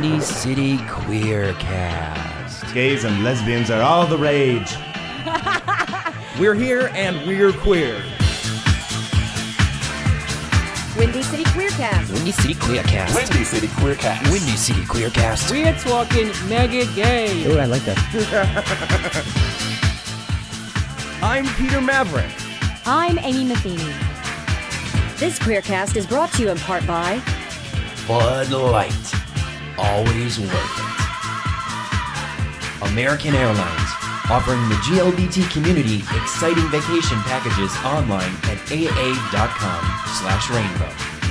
Windy City Queercast. Gays and lesbians are all the rage. We're here and we're queer. Windy City Queercast. Windy City Queercast. Windy City Queercast. Windy City Queercast. We're talking mega gay. Oh, I like that. I'm Peter Maverick. I'm Amy Matheny. This Queercast is brought to you in part by Bud Light. Always worth it. American Airlines. Offering the GLBT community exciting vacation packages online at aa.com/rainbow.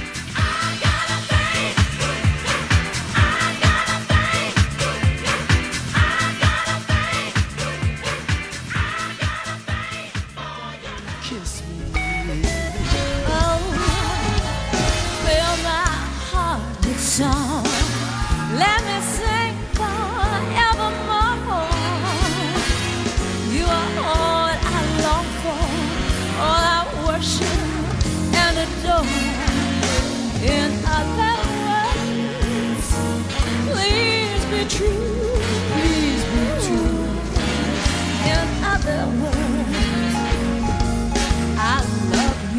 Let me sing forevermore. You are all I long for, all I worship and adore. In other words, please be true, please be true. In other words, I love you.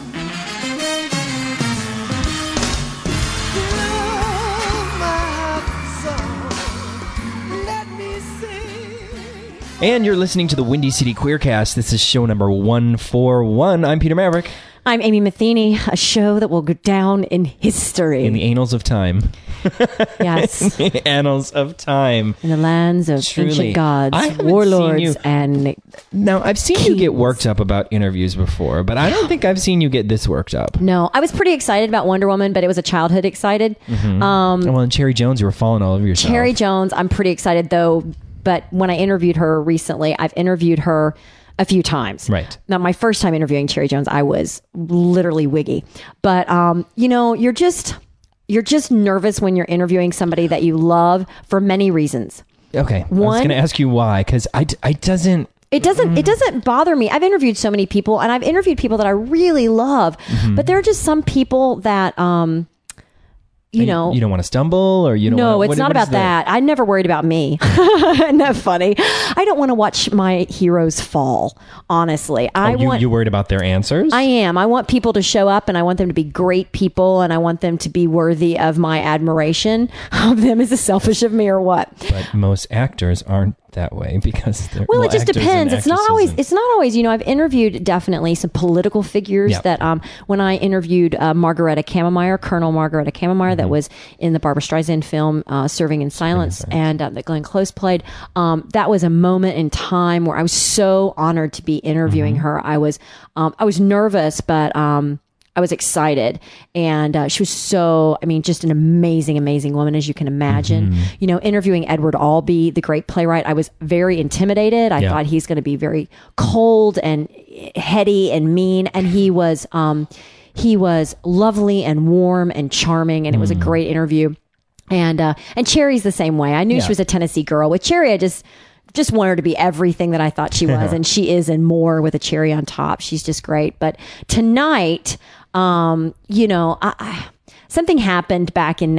And you're listening to the Windy City Queercast. This is show number 141. I'm Peter Maverick. I'm Amy Matheny, a show that will go down in history. In the annals of time. Yes. In the annals of time. In the lands of Truly. ancient gods, I haven't warlords, seen you- and Now, I've seen you get worked up about interviews before, but I don't think I've seen you get this worked up. no, I was pretty excited about Wonder Woman, but it was a childhood excited. Well, and Cherry Jones, you were falling all over yourself. Cherry Jones, I'm pretty excited though. But when I interviewed her recently, I've interviewed her a few times. Right. Now, my first time interviewing Cherry Jones, I was literally wiggy. But you know, you're just nervous when you're interviewing somebody that you love for many reasons. Okay. I was One- going to ask you why, because it doesn't... It doesn't bother me. I've interviewed so many people, and I've interviewed people that I really love. But there are just some people that you know, You don't want to stumble, or you don't no, want it's not about that. I never worried about me. Isn't that funny? I don't want to watch my heroes fall, honestly. You worried about their answers? I am. I want people to show up, and I want them to be great people, and I want them to be worthy of my admiration of them. Is it selfish of me or what? But most actors aren't that way because they're... Well, it just actors and depends. It's not always. actresses It's not always. You know, I've interviewed definitely some political figures Yep. that. When I interviewed Margareta Kammermeyer, Colonel Margareta Kammermeyer, that was in the Barbra Streisand film "Serving in Silence," and that Glenn Close played. That was a moment in time where I was so honored to be interviewing her. I was nervous, but I was excited, and she was just an amazing, amazing woman, as you can imagine. You know, interviewing Edward Albee, the great playwright, I was very intimidated. I thought he's going to be very cold and heady and mean, and he was lovely and warm and charming, and it was a great interview. And Cherry's the same way. I knew she was a Tennessee girl. With Cherry, I just want her to be everything that I thought she was, and she is, and more with a cherry on top. She's just great. But tonight, you know, something happened back in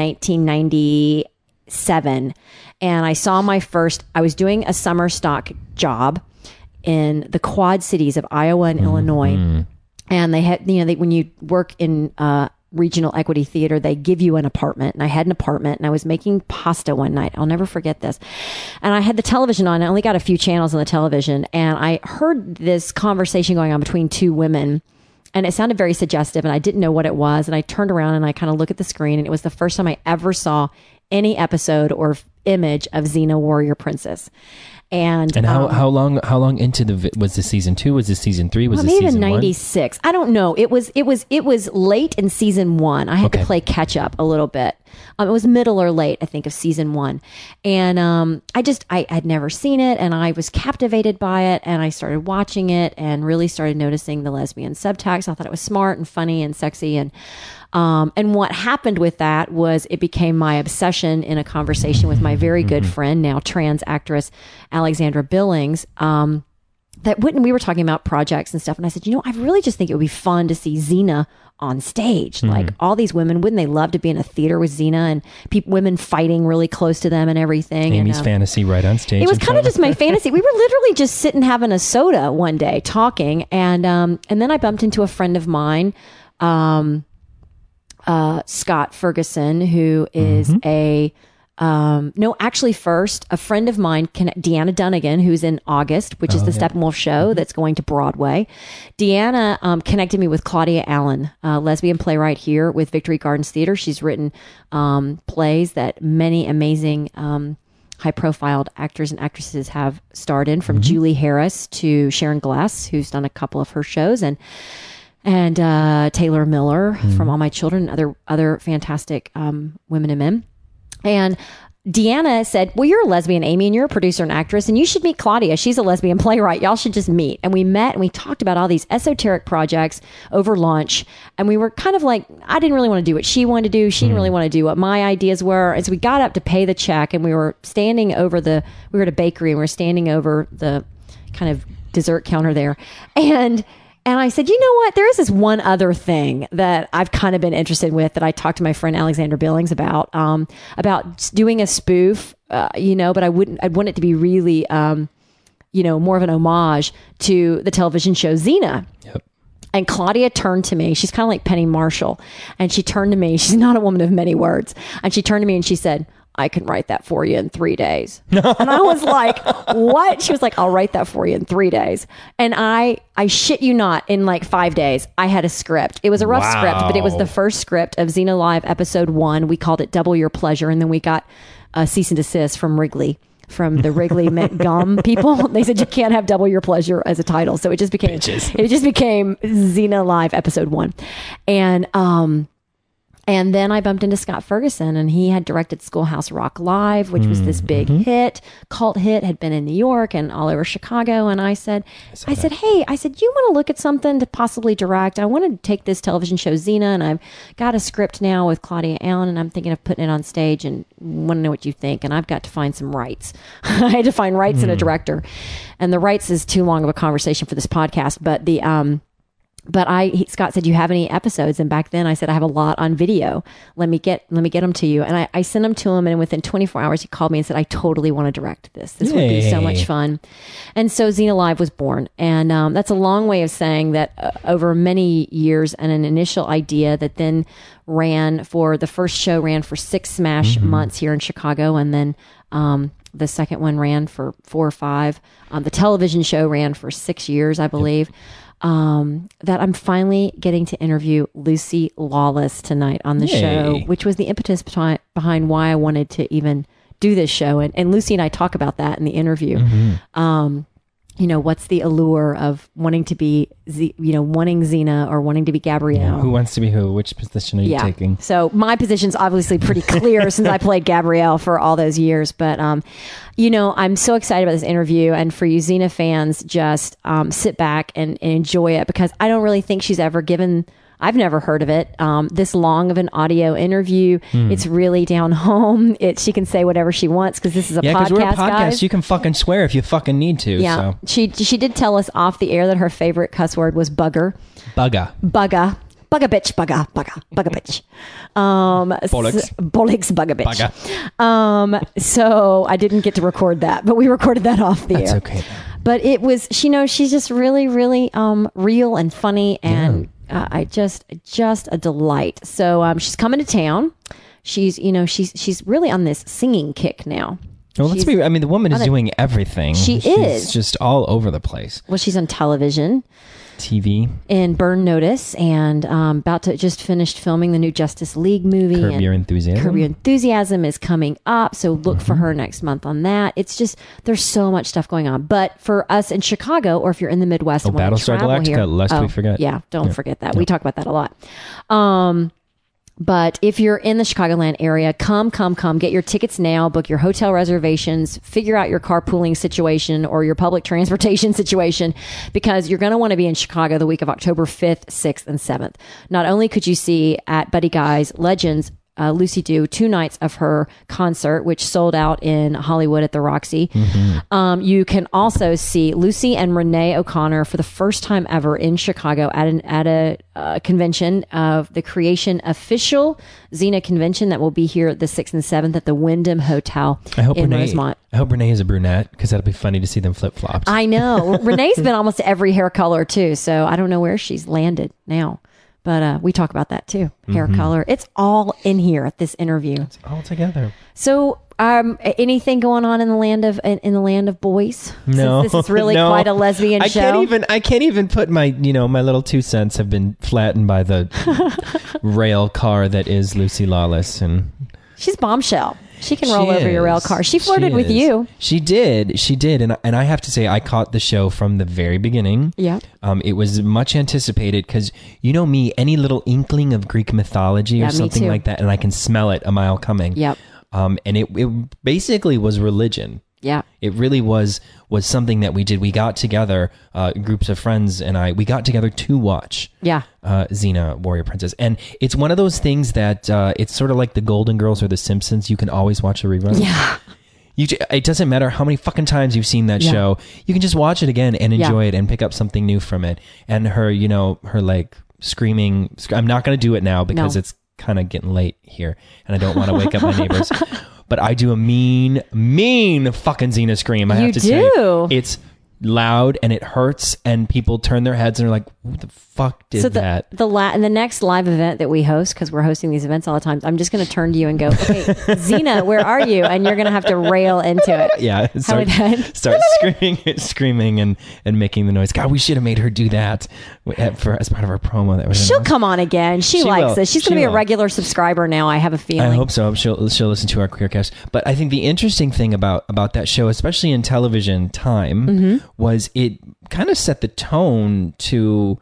1997, and I saw I was doing a summer stock job in the Quad Cities of Iowa and Illinois, and they had, you know, when you work in Regional Equity Theater, they give you an apartment, and I had an apartment, and I was making pasta one night. I'll never forget this. And I had the television on. I only got a few channels on the television, and I heard this conversation going on between two women, and it sounded very suggestive, and I didn't know what it was. And I turned around and I kind of looked at the screen, and it was the first time I ever saw any episode or image of Xena Warrior Princess. And how long into was this season 2? Was this season 3? Was this maybe season 1? 96. I don't know. It was late in season 1. I had to play catch up a little bit. It was middle or late, I think, of season 1. And I had never seen it, and I was captivated by it, and I started watching it and really started noticing the lesbian subtext. I thought it was smart and funny and sexy, and what happened with that was it became my obsession in a conversation with my very good friend, now trans actress Alexandra Billings. we were talking about projects and stuff, and I said, I really just think it would be fun to see Xena on stage. Like all these women, wouldn't they love to be in a theater with Xena and women fighting really close to them and everything? Amy's fantasy right on stage. It was kind of just my fantasy. We were literally just sitting having a soda one day talking, and then I bumped into a friend of mine, Scott Ferguson, who is first a friend of mine, Deanna Dunnigan, who's in August, which is the Steppenwolf show that's going to Broadway. Deanna connected me with Claudia Allen, a lesbian playwright here with Victory Gardens Theater. She's written plays that many amazing high-profiled actors and actresses have starred in, from Julie Harris to Sharon Glass, who's done a couple of her shows, and Taylor Miller from All My Children, other fantastic women and men. And Deanna said, well, you're a lesbian, Amy, and you're a producer and actress, and you should meet Claudia. She's a lesbian playwright. Y'all should just meet. And we met and we talked about all these esoteric projects over lunch. And we were kind of like, I didn't really want to do what she wanted to do. She didn't really want to do what my ideas were. And so we got up to pay the check, and we were standing over we were at a bakery, and we were standing over the kind of dessert counter there. And I said, you know what? There is this one other thing that I've kind of been interested with that I talked to my friend Alexander Billings about doing a spoof, but I'd want it to be really, more of an homage to the television show Xena. Yep. And Claudia turned to me. She's kind of like Penny Marshall. And she turned to me. She's not a woman of many words. And she turned to me and she said, I can write that for you in 3 days. And I was like, what? She was like, I'll write that for you in 3 days. And I shit you not, in like 5 days, I had a script. It was a rough script, but it was the first script of Xena Live episode 1. We called it Double Your Pleasure. And then we got a cease and desist from Wrigley, from the Wrigley Mint Gum people. They said you can't have Double Your Pleasure as a title. So it just became Xena Live episode 1. And then I bumped into Scott Ferguson, and he had directed Schoolhouse Rock Live, which was this big cult hit, had been in New York and all over Chicago. And I said, hey, you want to look at something to possibly direct? I want to take this television show Xena, and I've got a script now with Claudia Allen, and I'm thinking of putting it on stage, and want to know what you think. And I've got to find some rights. I had to find rights and a director. And the rights is too long of a conversation for this podcast, but Scott said, do you have any episodes? And back then I said, I have a lot on video. Let me get them to you. And I sent them to him. And within 24 hours, he called me and said, I totally want to direct this. This would be so much fun. And so Xena Live was born. And that's a long way of saying that over many years, and an initial idea that then the first show ran for 6 smash months here in Chicago. And then the second one ran for 4 or 5. The television show ran for 6 years, I believe. That I'm finally getting to interview Lucy Lawless tonight on the show, which was the impetus behind why I wanted to even do this show. And Lucy and I talk about that in the interview. What's the allure of wanting to be, wanting Xena or wanting to be Gabrielle? Yeah, who wants to be who? Which position are you taking? So my position's obviously pretty clear since I played Gabrielle for all those years. But, I'm so excited about this interview. And for you Xena fans, just sit back and enjoy it, because I don't really think she's ever given... I've never heard of it. This long of an audio interview. It's really down home. She can say whatever she wants, because this is a podcast. Yeah, because we're a podcast. Guys. You can fucking swear if you fucking need to. Yeah. So. She did tell us off the air that her favorite cuss word was bugger. Bugger. Bugger. Bugger bitch. Bugger. Bitch. Bollocks. Bugger bitch. Bugger. So I didn't get to record that, but we recorded that off the air. That's okay. But it was, she's just really, really real and funny, and just a delight. So she's coming to town. She's really on this singing kick now. Well, let's be. I mean, the woman is doing everything. She's is just all over the place. Well, she's on television, TV, in Burn Notice, and about to just finished filming the new Justice League movie. Curb Your Enthusiasm. Curb Your Enthusiasm is coming up, so look for her next month on that. It's just, there's so much stuff going on. But for us in Chicago, or if you're in the Midwest, Battlestar Galactica, lest we forget. Yeah, don't forget that. We talk about that a lot. But if you're in the Chicagoland area, come, get your tickets now, book your hotel reservations, figure out your carpooling situation or your public transportation situation, because you're going to want to be in Chicago the week of October 5th, 6th, and 7th. Not only could you see at Buddy Guy's Legends Lucy do 2 nights of her concert, which sold out in Hollywood at the Roxy. You can also see Lucy and Renee O'Connor for the first time ever in Chicago at a convention of the Creation Official Xena convention that will be here the 6th and 7th at the Wyndham Hotel in Rosemont. I hope Renee is a brunette because that'll be funny to see them flip-flopped. I know. Renee's been almost every hair color too, so I don't know where she's landed now. But we talk about that too. Hair color. It's all in here at this interview. It's all together. So, anything going on in the land of boys? No, Since this is really quite a lesbian show. I can't even put my little 2 cents have been flattened by the rail car that is Lucy Lawless, and she's bombshell. She can roll over your rail car. She flirted with you. She did. And I have to say, I caught the show from the very beginning. Yeah. It was much anticipated because, you know me, any little inkling of Greek mythology or something like that, and I can smell it a mile coming. Yep. And it basically was religion. Yeah. It really was something that we did. We got together, groups of friends and we got together to watch Xena, Warrior Princess. And it's one of those things that it's sort of like the Golden Girls or the Simpsons. You can always watch a rerun. Yeah. It doesn't matter how many fucking times you've seen that show. You can just watch it again and enjoy it and pick up something new from it. And her, her like screaming, I'm not going to do it now because it's kind of getting late here and I don't want to wake up my neighbors. But I do a mean fucking Xena scream. I have to tell you, it's loud and it hurts, and people turn their heads and are like, "Who the fuck did that?" And the next live event that we host, because we're hosting these events all the time, I'm just going to turn to you and go, "Okay, Xena, where are you?" And you're going to have to rail into it. Yeah, start screaming and making the noise. God, we should have made her do that as part of our promo. She'll come on again. She likes this. She's going to be a regular subscriber now. I have a feeling. I hope so. She'll listen to our Queercast. But I think the interesting thing about that show, especially in television time, was it kind of set the tone to,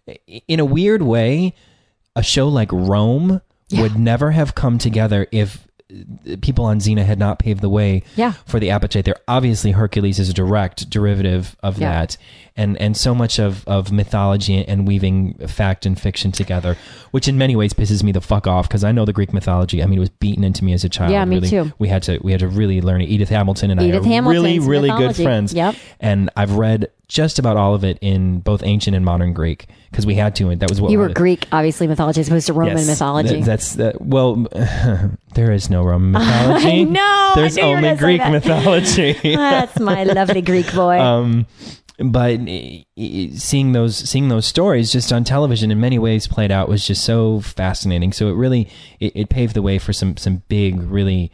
in a weird way, a show like Rome would never have come together if people on Xena had not paved the way for the appetite there. Obviously, Hercules is a direct derivative of that, and so much of mythology and weaving fact and fiction together, which in many ways pisses me the fuck off because I know the Greek mythology. I mean, it was beaten into me as a child. Yeah, me too. We had to really learn it. Edith Hamilton and I are really good friends. Yep. And I've read just about all of it in both ancient and modern Greek because we had to, and that was what you were Greek, obviously, mythology as opposed to Roman mythology. Well, there is no Roman mythology. No, there's only Greek mythology. That's my lovely Greek boy. But seeing those stories just on television in many ways played out was just so fascinating. So it really it paved the way for some big, really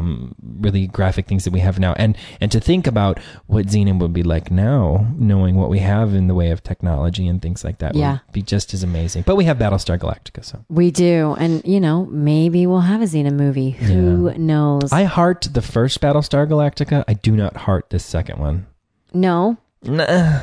graphic things that we have now, and to think about what Xena would be like now, knowing what we have in the way of technology and things like that, would be just as amazing. But we have Battlestar Galactica, so we do, and maybe we'll have a Xena movie. Who knows? I heart the first Battlestar Galactica. I do not heart this second one. No. Nah.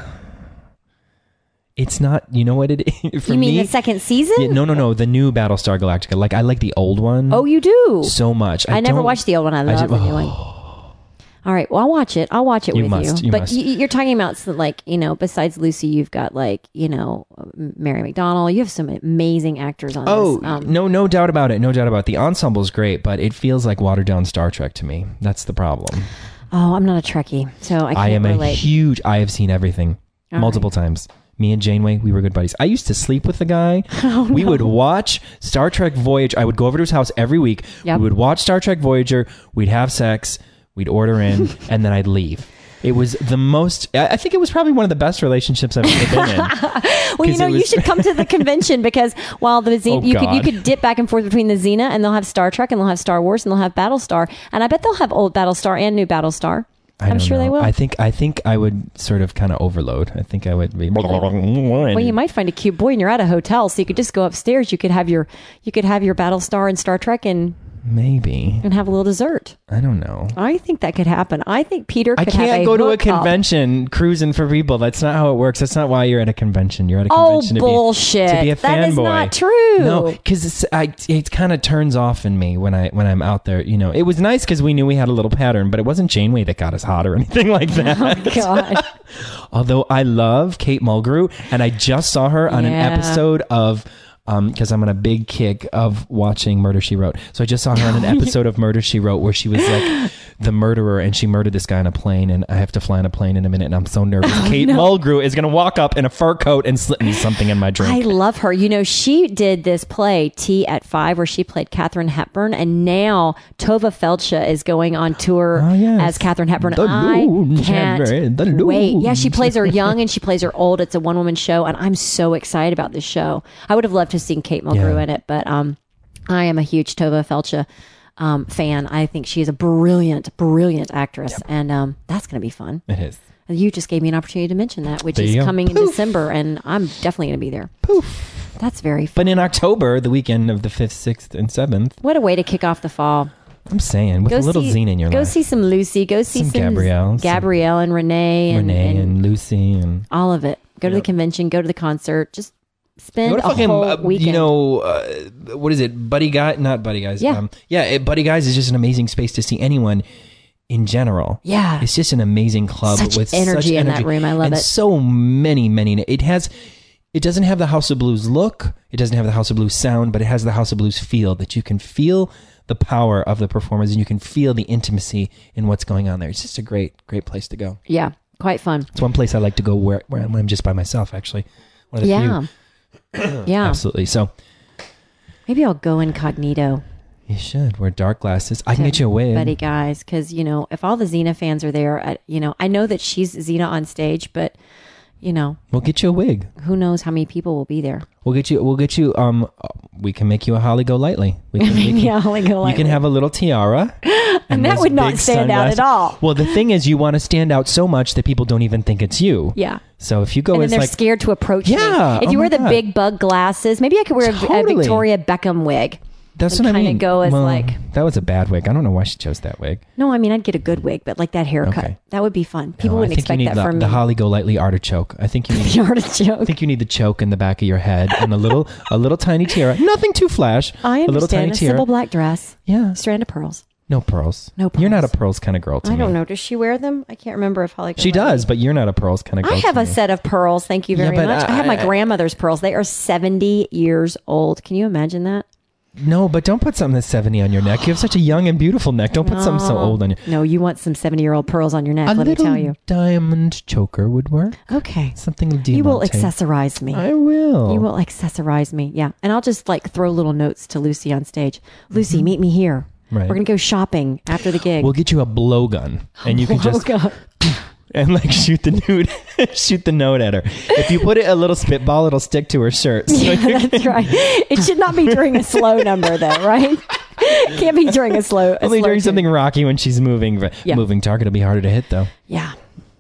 It's not, you know what it is? For you mean me, the second season? Yeah, no, the new Battlestar Galactica. Like, I like the old one. Oh, you do? So much. I never watched the old one. I love the new one. All right, well, I'll watch it. I'll watch it with you. But you're talking about, like, besides Lucy, you've got, like, Mary McDonnell. You have some amazing actors on this. Oh, no doubt about it. No doubt about it. The ensemble is great, but it feels like watered down Star Trek to me. That's the problem. Oh, I'm not a Trekkie, so I can't relate. I have seen everything multiple times. Me and Janeway, we were good buddies. I used to sleep with the guy. We would watch Star Trek Voyager. I would go over to his house every week. Yep. We would watch Star Trek Voyager. We'd have sex. We'd order in, and then I'd leave. It was the most... I think it was probably one of the best relationships I've ever been in. Well, you should come to the convention because while the Xena, you could dip back and forth between the Xena, and they'll have Star Trek, and they'll have Star Wars, and they'll have Battlestar, and I bet they'll have old Battlestar and new Battlestar. I'm sure they will. I think I would sort of kind of overload. I think I would be. Well, you might find a cute boy, and you're at a hotel, so you could just go upstairs. You could have your Battlestar and Star Trek, and maybe have a little dessert. I don't know. I think that could happen. I think Peter could have I can't go to a convention cruising for people. That's not how it works. That's not why you're at a convention. You're at a convention to be a fanboy. That is not true. No, because it kind of turns off in me when I'm out there. It was nice because we knew we had a little pattern, but it wasn't Janeway that got us hot or anything like that. Oh God. Although I love Kate Mulgrew, and I just saw her on an episode of because I'm on a big kick of watching Murder, She Wrote. So I just saw her on an episode of Murder, She Wrote where she was like the murderer and she murdered this guy on a plane, and I have to fly on a plane in a minute and I'm so nervous. Kate Mulgrew is going to walk up in a fur coat and slip me something in my drink. I love her. You know, she did this play, Tea at 5, where she played Katharine Hepburn, and now Tova Feldsha is going on tour as Katharine Hepburn. I can't wait. Yeah, she plays her young and she plays her old. It's a one-woman show, and I'm so excited about this show. I would have loved to have seen Kate Mulgrew in it, but I am a huge Tova Feldsha fan. I think she is a brilliant actress, and that's going to be fun. It is. You just gave me an opportunity to mention that, which is coming in December, and I'm definitely going to be there. Poof. That's very fun. But in October, the weekend of the 5th, 6th, and 7th. What a way to kick off the fall. I'm saying, with a little zine in your life. Go see some Lucy. Go see some Gabrielle and Renee. And Lucy. And all of it. Go to the convention. Go to the concert. Just spend a whole weekend. You know, what is it? Buddy Guy? Not Buddy Guys. Yeah. Buddy Guys is just an amazing space to see anyone in general. Yeah. It's just an amazing club with energy such in that room. I love it. So many. It doesn't have the House of Blues look. It doesn't have the House of Blues sound, but it has the House of Blues feel, that you can feel the power of the performers and you can feel the intimacy in what's going on there. It's just a great place to go. Yeah. Quite fun. It's one place I like to go when I'm just by myself, actually. One of the few. Yeah. Absolutely. So maybe I'll go incognito. You should wear dark glasses. I can get you a wig. Buddy Guys, because, you know, if all the Xena fans are there, I know that she's Xena on stage, but, you know. We'll get you a wig. Who knows how many people will be there. We'll get you, we can make you a Holly Golightly. We can make you a Holly Golightly. You can have a little tiara. And that would not stand out at all. Well, the thing is, you want to stand out so much that people don't even think it's you. Yeah. So if you go, and then they're scared to approach me. If you wear the big bug glasses, maybe I could wear a Victoria Beckham wig. That's what I mean. Go as that was a bad wig. I don't know why she chose that wig. No, I mean, I'd get a good wig, but like that haircut, that would be fun. People wouldn't expect that from me. The Holly Golightly artichoke. I think you need the artichoke. I think you need the choke in the back of your head and a little tiny tiara. Nothing too flash. I understand. A little tiny tiara. Simple black dress. Yeah. Strand of pearls. No pearls. No pearls. You're not a pearls kind of girl to me. I don't know. Does she wear them? I can't remember if Holly. She does, but you're not a pearls kind of girl. I have a set of pearls. Thank you very much. I have my grandmother's pearls. They are 70 years old. Can you imagine that? No, but don't put something that's 70 on your neck. You have such a young and beautiful neck. Don't put something so old on you. No, you want some 70-year-old pearls on your neck, let me tell you. A diamond choker would work. Okay. Something diamante. You will accessorize me. I will. You will accessorize me, yeah. And I'll just like throw little notes to Lucy on stage. Lucy, meet me here. Right. We're going to go shopping after the gig. We'll get you a blowgun. And you can just... and like shoot the note at her. If you put it a little spitball, it'll stick to her shirt. So that's right. It should not be during a slow number, though, right? Can't be during a slow. Only during something rocky when she's moving. Moving target will be harder to hit, though. Yeah.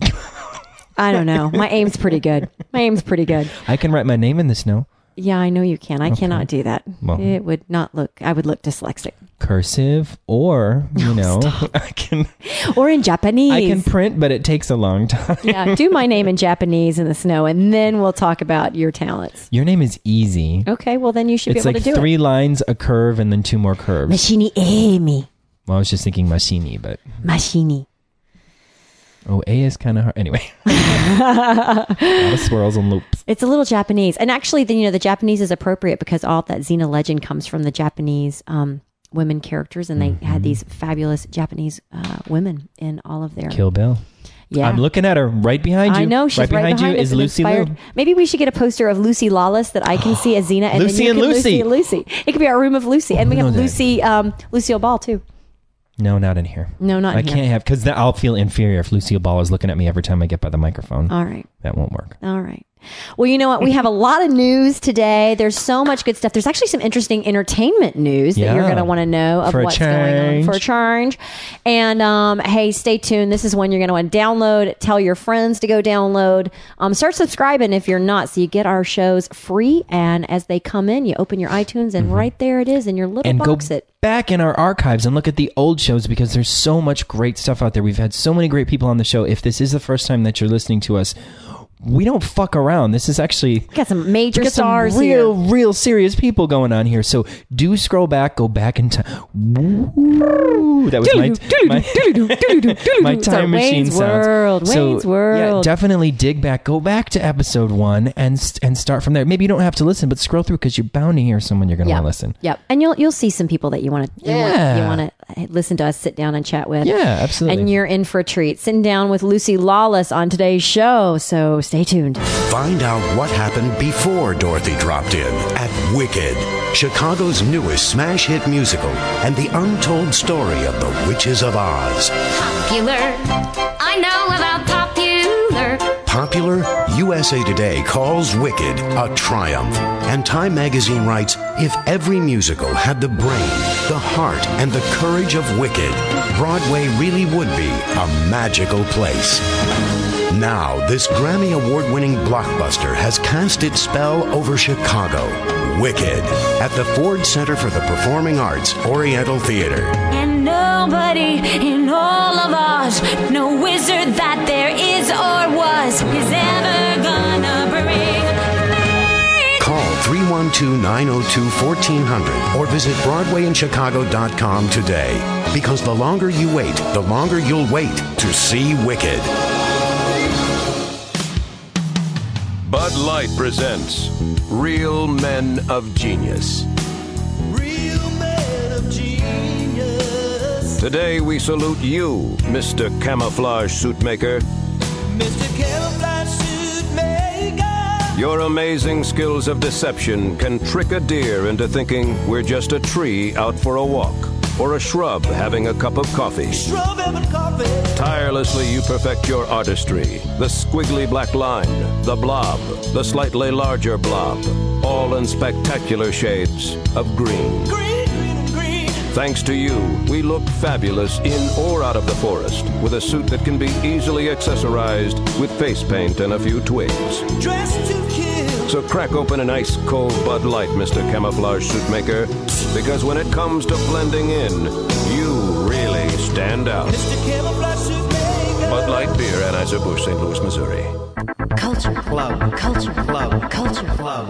I don't know. My aim's pretty good. I can write my name in the snow. Yeah, I know you can. I cannot do that. Well, it would not look. I would look dyslexic. Cursive, or I can. Or in Japanese. I can print, but it takes a long time. Yeah, do my name in Japanese in the snow, and then we'll talk about your talents. Your name is easy. Okay, well then you should be able to do it. It's like 3 lines, a curve, and then 2 more curves. Mashini Emi. Well, I was just thinking Mashini, but Mashini. Oh, A is kind of hard. Anyway. A lot of swirls and loops. It's a little Japanese. And actually, the Japanese is appropriate because all that Xena legend comes from the Japanese women characters. And they had these fabulous Japanese women in all of their... Kill Bill. Yeah. I'm looking at her right behind you. I know. She's right behind you is Lucy Liu. Maybe we should get a poster of Lucy Lawless that I can see as Xena. And Lucy then you and Lucy. Lucy. It could be our room of Lucy. And we have Lucille Ball, too. No, not in here. No, not in here. I can't have, because I'll feel inferior if Lucille Ball is looking at me every time I get by the microphone. All right. That won't work. All right. Well, you know what? We have a lot of news today. There's so much good stuff. There's actually some interesting entertainment news that you're going to want to know of what's going on for a change. And hey, stay tuned. This is one you're going to want to download. Tell your friends to go download. Start subscribing if you're not, so you get our shows free. And as they come in, you open your iTunes, and right there it is in your little box. And go back in our archives and look at the old shows, because there's so much great stuff out there. We've had so many great people on the show. If this is the first time that you're listening to us, we don't fuck around. This is actually Got some major we got stars some real, here. real serious people going on here. So do scroll back, go back in time. Woo, that was my time machine Wayne's sounds. World, So, Wayne's World. Yeah, definitely dig back, go back to episode 1 and start from there. Maybe you don't have to listen, but scroll through because you're bound to hear someone you're going to want to listen. Yep. And you'll see some people that you want to Yeah. you want to listen to us sit down and chat with. Yeah, absolutely. And you're in for a treat. Sitting down with Lucy Lawless on today's show. So stay tuned. Find out what happened before Dorothy dropped in at Wicked, Chicago's newest smash hit musical, and the untold story of the Witches of Oz. Popular. I know about popular. Popular, USA Today calls Wicked a triumph. And Time magazine writes, if every musical had the brain, the heart, and the courage of Wicked, Broadway really would be a magical place. Now, this Grammy Award-winning blockbuster has cast its spell over Chicago. Wicked, at the Ford Center for the Performing Arts, Oriental Theater. And nobody in all of Oz, no wizard that there is or was, is ever gonna bring me. Call 312-902-1400 or visit BroadwayInChicago.com today. Because the longer you wait, the longer you'll wait to see Wicked. Bud Light presents Real Men of Genius. Real men of genius. Today we salute you, Mr. Camouflage Suit Maker. Mr. Camouflage Suit Maker. Your amazing skills of deception can trick a deer into thinking we're just a tree out for a walk, or a shrub having a cup of coffee. Shrub having coffee. Tirelessly you perfect your artistry. The squiggly black line, the blob, the slightly larger blob, all in spectacular shades of green. Green, green, and green. Thanks to you, we look fabulous in or out of the forest with a suit that can be easily accessorized with face paint and a few twigs. Dressed to kill. So crack open an ice cold Bud Light, Mr. Camouflage Suit Maker, because when it comes to blending in, you really stand out. Mr. Camouflage Suit Maker. Bud Light Beer, Anheuser-Busch, St. Louis, Missouri. Culture Club. Culture Club. Culture Club.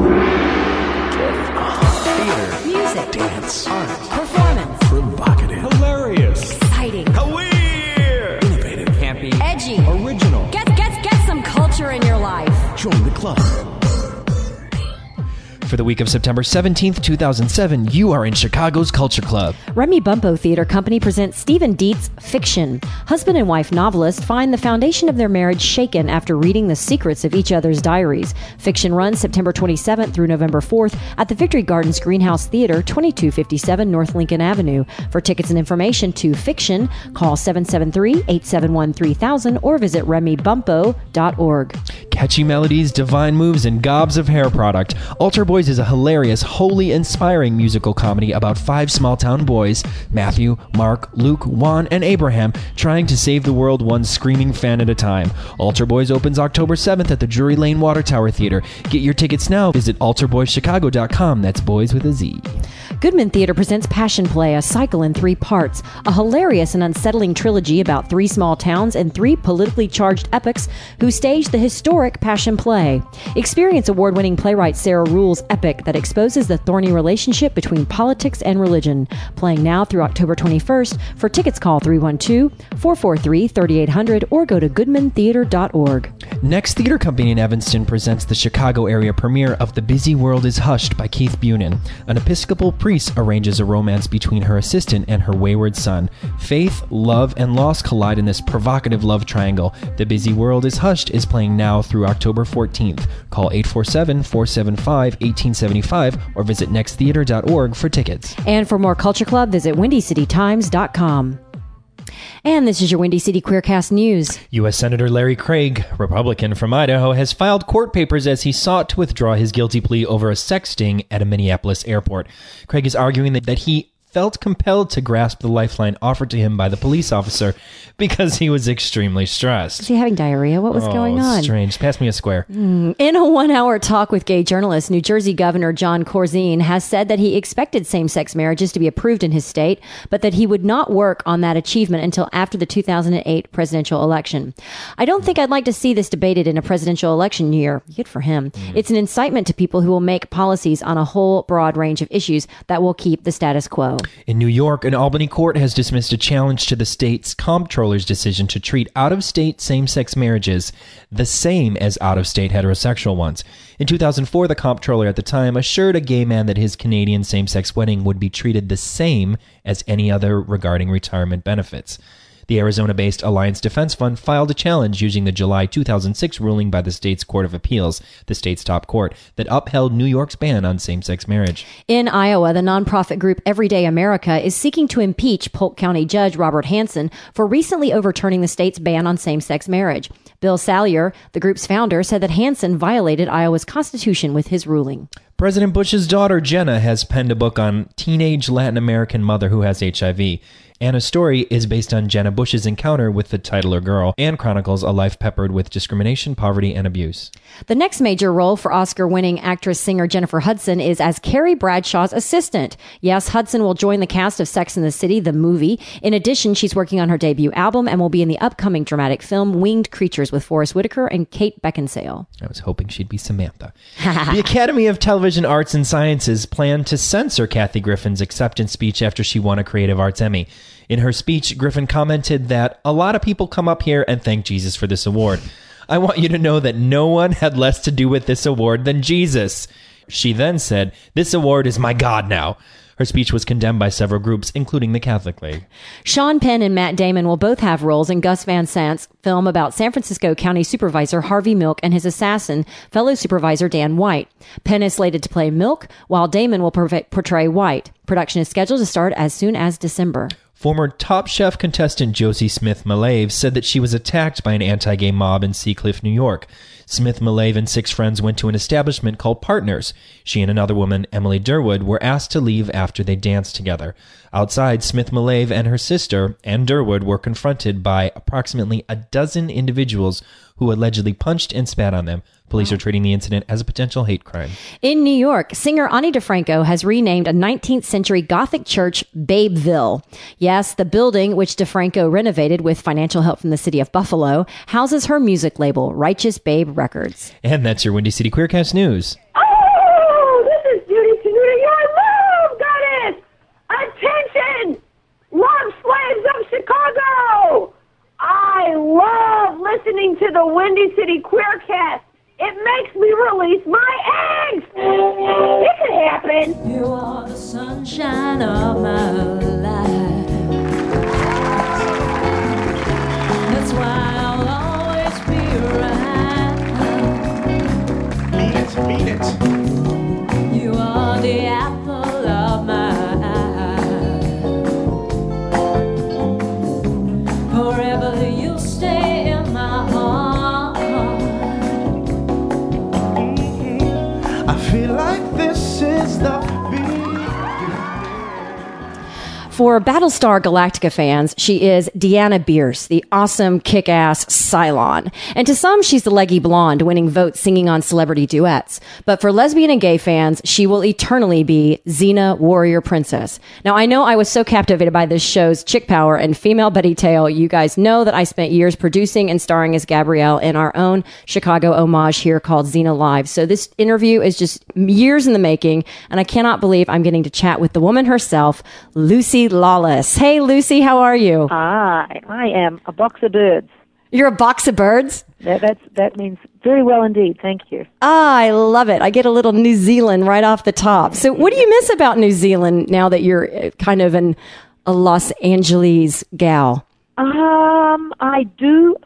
Theater. Music. Dance. Art. Performance. Provocative. Hilarious. Exciting. Weird. Innovative. Campy. Edgy. Original. Get some culture in your life. Join the club. For the week of September 17th, 2007, you are in Chicago's Culture Club. Remy Bumpo Theater Company presents Stephen Dietz' Fiction. Husband and wife novelists find the foundation of their marriage shaken after reading the secrets of each other's diaries. Fiction runs September 27th through November 4th at the Victory Gardens Greenhouse Theater, 2257 North Lincoln Avenue. For tickets and information to Fiction, call 773-871-3000 or visit remybumpo.org. Catchy melodies, divine moves, and gobs of hair product. Altar Boys is a hilarious, wholly inspiring musical comedy about 5 small-town boys, Matthew, Mark, Luke, Juan, and Abraham, trying to save the world one screaming fan at a time. Altar Boys opens October 7th at the Drury Lane Water Tower Theater. Get your tickets now. Visit altarboyschicago.com. That's boys with a Z. Goodman Theater presents Passion Play, a cycle in 3 parts, a hilarious and unsettling trilogy about 3 small towns and 3 politically charged epics who staged the historic Passion Play. Experience award-winning playwright Sarah Rule's epic that exposes the thorny relationship between politics and religion. Playing now through October 21st. For tickets, call 312-443-3800 or go to goodmantheater.org. Next Theater Company in Evanston presents the Chicago area premiere of The Busy World is Hushed by Keith Bunin. An Episcopal priest arranges a romance between her assistant and her wayward son. Faith, love, and loss collide in this provocative love triangle. The Busy World is Hushed is playing now through October 14th. Call 847-475-1875 or visit nexttheater.org for tickets. And for more Culture Club, visit windycitytimes.com. And this is your Windy City Queercast News. U.S. Senator Larry Craig, Republican from Idaho, has filed court papers as he sought to withdraw his guilty plea over a sex sting at a Minneapolis airport. Craig is arguing that he felt compelled to grasp the lifeline offered to him by the police officer because he was extremely stressed. Is he having diarrhea? What was going on? Strange. Pass me a square. In a 1-hour talk with gay journalists, New Jersey Governor John Corzine has said that he expected same-sex marriages to be approved in his state, but that he would not work on that achievement until after the 2008 presidential election. I don't think I'd like to see this debated in a presidential election year. Good for him. It's an incitement to people who will make policies on a whole broad range of issues that will keep the status quo. In New York, an Albany court has dismissed a challenge to the state's comptroller's decision to treat out-of-state same-sex marriages the same as out-of-state heterosexual ones. In 2004, the comptroller at the time assured a gay man that his Canadian same-sex wedding would be treated the same as any other regarding retirement benefits. The Arizona-based Alliance Defense Fund filed a challenge using the July 2006 ruling by the state's Court of Appeals, the state's top court, that upheld New York's ban on same-sex marriage. In Iowa, the nonprofit group Everyday America is seeking to impeach Polk County Judge Robert Hansen for recently overturning the state's ban on same-sex marriage. Bill Salyer, the group's founder, said that Hansen violated Iowa's constitution with his ruling. President Bush's daughter, Jenna, has penned a book on teenage Latin American mother who has HIV. Anna's story is based on Jenna Bush's encounter with the Titler girl and chronicles a life peppered with discrimination, poverty, and abuse. The next major role for Oscar-winning actress-singer Jennifer Hudson is as Carrie Bradshaw's assistant. Yes, Hudson will join the cast of Sex and the City, the movie. In addition, she's working on her debut album and will be in the upcoming dramatic film Winged Creatures with Forrest Whitaker and Kate Beckinsale. I was hoping she'd be Samantha. The Academy of Television Arts and Sciences planned to censor Kathy Griffin's acceptance speech after she won a Creative Arts Emmy. In her speech, Griffin commented that a lot of people come up here and thank Jesus for this award. I want you to know that no one had less to do with this award than Jesus. She then said, "This award is my God now." Her speech was condemned by several groups, including the Catholic League. Sean Penn and Matt Damon will both have roles in Gus Van Sant's film about San Francisco County Supervisor Harvey Milk and his assassin, fellow supervisor Dan White. Penn is slated to play Milk, while Damon will portray White. Production is scheduled to start as soon as December. Former Top Chef contestant Josie Smith-Malave said that she was attacked by an anti-gay mob in Seacliff, New York. Smith-Malave and 6 friends went to an establishment called Partners. She and another woman, Emily Durwood, were asked to leave after they danced together. Outside, Smith-Malave and her sister, Ann Durwood, were confronted by approximately a dozen individuals who allegedly punched and spat on them. Police are treating the incident as a potential hate crime. In New York, singer Ani DeFranco has renamed a 19th century Gothic church Babeville. Yes, the building, which DeFranco renovated with financial help from the city of Buffalo, houses her music label, Righteous Babe Records. And that's your Windy City Queercast News. Oh, this is Judy Tenuta, your love goddess! Attention! Love slaves of Chicago! I love listening to the Windy City Queercast. It makes me release my eggs! It can happen! You are the sunshine of my life. That's why I'll always be right. Mean it. You are the apple of my eye. Forever you'll stay in my heart. I feel like this is the For Battlestar Galactica fans, she is Deanna Bierce, the awesome, kick-ass Cylon. And to some, she's the leggy blonde, winning votes singing on celebrity duets. But for lesbian and gay fans, she will eternally be Xena, warrior princess. Now, I know I was so captivated by this show's chick power and female Betty Tale. You guys know that I spent years producing and starring as Gabrielle in our own Chicago homage here called Xena Live. So this interview is just years in the making, and I cannot believe I'm getting to chat with the woman herself, Lucy Lawless. Hey, Lucy, how are you? Hi, I am a box of birds. You're a box of birds? That means very well indeed. Thank you. I love it. I get a little New Zealand right off the top. So what do you miss about New Zealand now that you're kind of a Los Angeles gal? I do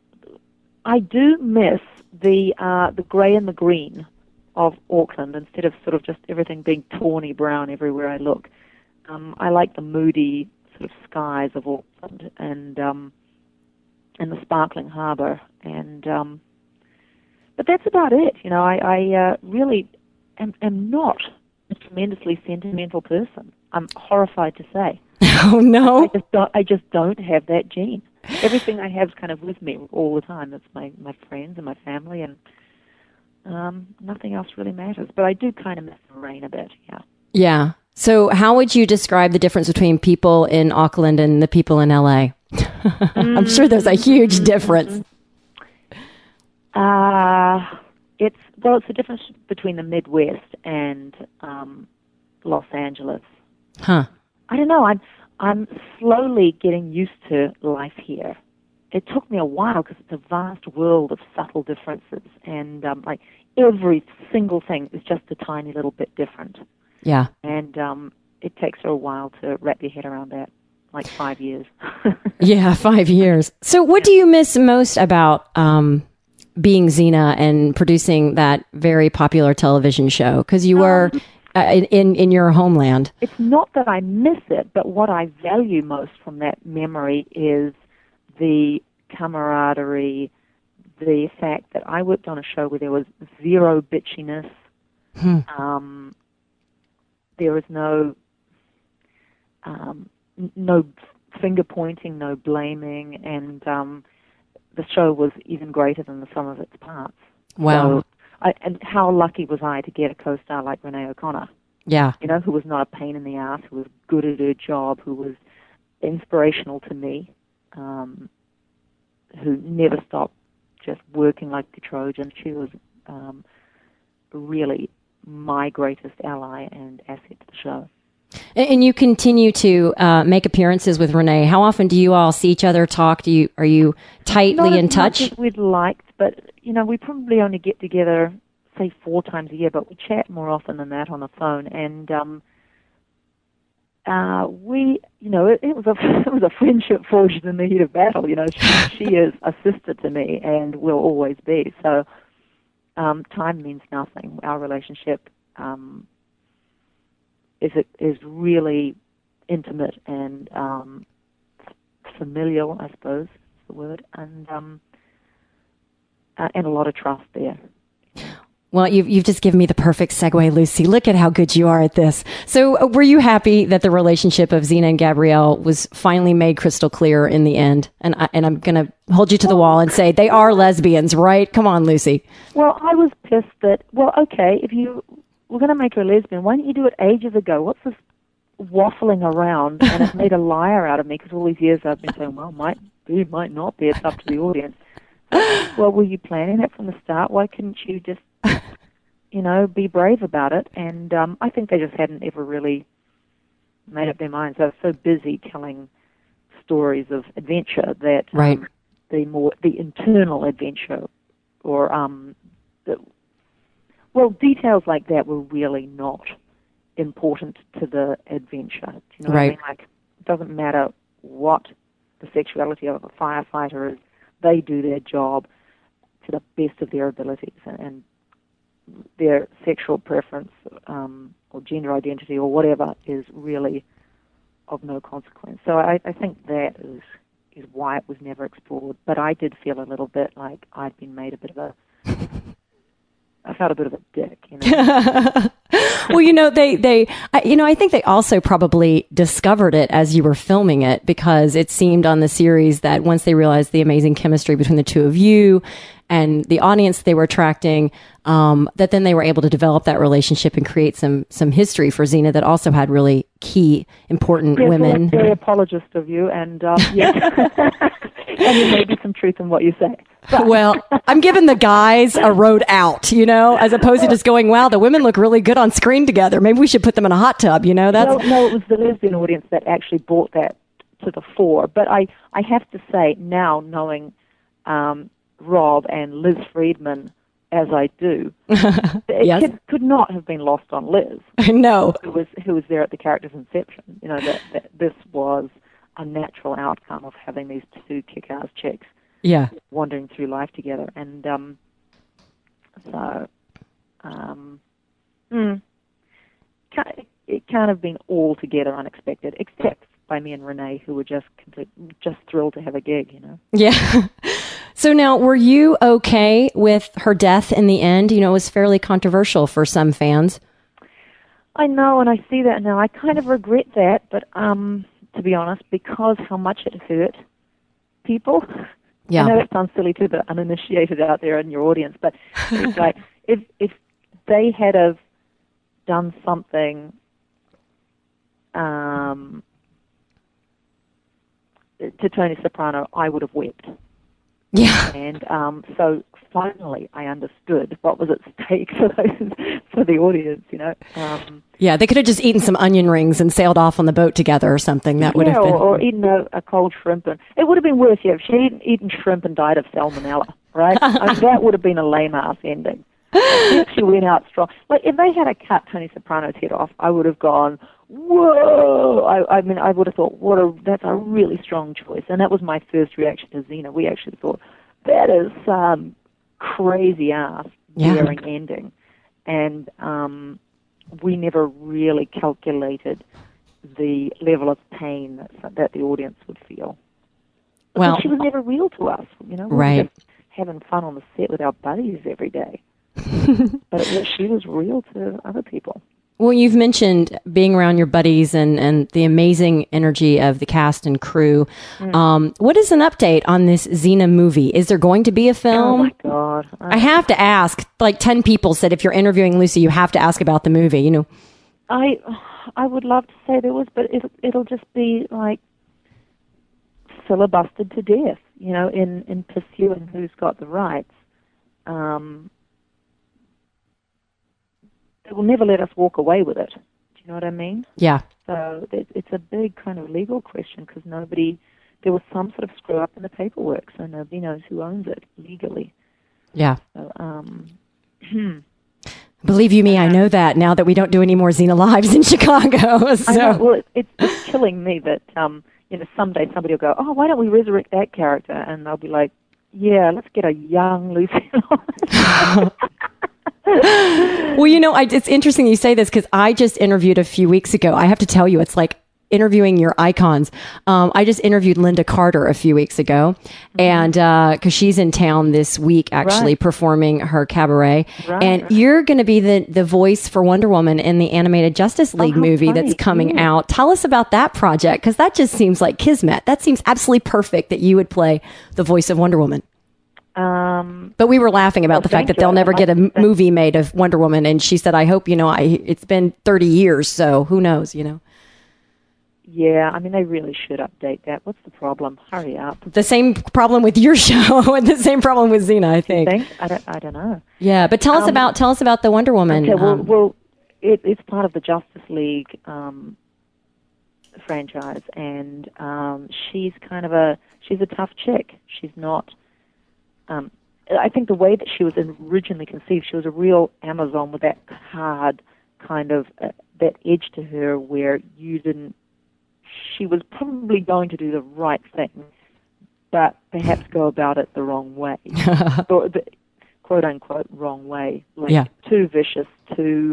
miss the grey and the green of Auckland instead of sort of just everything being tawny brown everywhere I look. I like the moody sort of skies of Auckland and the sparkling harbour, but that's about it. You know, I really am not a tremendously sentimental person. I'm horrified to say. Oh no! I just don't have that gene. Everything I have is kind of with me all the time. It's my friends and my family, and nothing else really matters. But I do kind of miss the rain a bit. Yeah. Yeah. So, how would you describe the difference between people in Auckland and the people in LA? I'm sure there's a huge difference. It's the difference between the Midwest and Los Angeles. Huh. I don't know. I'm slowly getting used to life here. It took me a while because it's a vast world of subtle differences, and like every single thing is just a tiny little bit different. Yeah. And it takes a while to wrap your head around that, like 5 years. Yeah, 5 years. So what do you miss most about being Xena and producing that very popular television show? Because you were in your homeland. It's not that I miss it, but what I value most from that memory is the camaraderie, the fact that I worked on a show where there was zero bitchiness. There was no finger pointing, no blaming, and the show was even greater than the sum of its parts. Wow. So and how lucky was I to get a co-star like Renee O'Connor? Yeah. You know, who was not a pain in the ass, who was good at her job, who was inspirational to me, who never stopped just working like the Trojan. She was really my greatest ally and asset to the show. And you continue to make appearances with Renee. How often do you all see each other, talk? Are you tightly in touch? Not as much as we'd liked, but you know, we probably only get together, say, 4 times a year, but we chat more often than that on the phone. And we, you know, it was a friendship forged in the heat of battle. You know, she is a sister to me and will always be. So time means nothing. Our relationship is really intimate and familial, I suppose is the word, and a lot of trust there. Well, you've just given me the perfect segue, Lucy. Look at how good you are at this. So were you happy that the relationship of Xena and Gabrielle was finally made crystal clear in the end? And I'm going to hold you to the wall and say they are lesbians, right? Come on, Lucy. Well, I was pissed that, well, okay, if you were going to make her a lesbian, why didn't you do it ages ago? What's this waffling around? And it made a liar out of me because all these years I've been saying, well, might be, might not be. It's up to the audience. Well, were you planning it from the start? Why couldn't you just, you know, be brave about it? And I think they just hadn't ever really made up their minds. They were so busy telling stories of adventure that right. The internal adventure or details like that were really not important to the adventure. Do you know what I mean? Like, it doesn't matter what the sexuality of a firefighter is. They do their job to the best of their abilities, and their sexual preference or gender identity or whatever is really of no consequence. So I think that is why it was never explored. But I did feel a little bit like I'd been made a bit of a... I felt a bit of a dick, you know. Well, you know, I think they also probably discovered it as you were filming it, because it seemed on the series that once they realized the amazing chemistry between the two of you and the audience they were attracting, that then they were able to develop that relationship and create some history for Xena that also had really key, important women. I'm a very apologist of you, and yes. And there may be some truth in what you say. But. Well, I'm giving the guys a road out, you know, as opposed to just going, wow, the women look really good on screen together. Maybe we should put them in a hot tub, you know? No, it was the lesbian audience that actually brought that to the fore. But I have to say, now knowing Rob and Liz Friedman as I do, yes. It could not have been lost on Liz. No. Who was there at the character's inception. You know, that this was a natural outcome of having these two kick-ass chicks wandering through life together. And it can't have been altogether unexpected, except by me and Renee, who were just thrilled to have a gig, you know? Yeah. So now, were you okay with her death in the end? You know, it was fairly controversial for some fans. I know, and I see that now. I kind of regret that, but to be honest, because how much it hurt people. Yeah. I know it sounds silly to the uninitiated out there in your audience, but it's like if they had have done something to Tony Soprano, I would have wept. Yeah. And so finally I understood what was at stake for the audience, you know. Yeah, they could have just eaten some onion rings and sailed off on the boat together or something. That would have been... or eaten a cold shrimp. And it would have been worse if she had eaten shrimp and died of salmonella, right? I mean, that would have been a lame-ass ending. She went out strong. Like, if they had cut Tony Soprano's head off, I would have gone, whoa! I mean, I would have thought, that's a really strong choice. And that was my first reaction to Xena. We actually thought, that is some crazy-ass, daring ending. And we never really calculated the level of pain that the audience would feel. Because she was never real to us, you know? We were just having fun on the set with our buddies every day. But she was real to other people. Well, you've mentioned being around your buddies and the amazing energy of the cast and crew. What is an update on this Xena movie? Is there going to be a film? Oh, my God. I have to ask. Like 10 people said if you're interviewing Lucy, you have to ask about the movie, you know. I would love to say there was, but it'll just be like filibustered to death, you know, in pursuing who's got the rights. They will never let us walk away with it. Do you know what I mean? Yeah. So it's a big kind of legal question because there was some sort of screw up in the paperwork, so nobody knows who owns it legally. Yeah. So, believe you me, I know that now that we don't do any more Xena Lives in Chicago. So. I know, well, it's killing me that you know, someday somebody will go, oh, why don't we resurrect that character? And they'll be like, yeah, let's get a young Lucy. Well, you know, it's interesting you say this because I just interviewed a few weeks ago. I have to tell you, it's like interviewing your icons. I just interviewed Linda Carter a few weeks ago, and because she's in town this week, actually performing her cabaret, and you're going to be the voice for Wonder Woman in the animated Justice League movie that's coming out. Tell us about that project because that just seems like kismet. That seems absolutely perfect that you would play the voice of Wonder Woman. But we were laughing about the fact that they'll never get a movie made of Wonder Woman. And she said, I hope, you know, it's been 30 years, so who knows, you know? Yeah, I mean, they really should update that. What's the problem? Hurry up. The same problem with your show and the same problem with Xena, I think. You think? I don't know. Yeah, but tell us about the Wonder Woman. Okay, well, it's part of the Justice League franchise, and she's a tough chick. She's not... I think the way that she was originally conceived, she was a real Amazon with that hard kind of that edge to her where she was probably going to do the right thing, but perhaps go about it the wrong way, or the quote-unquote wrong way, too vicious, too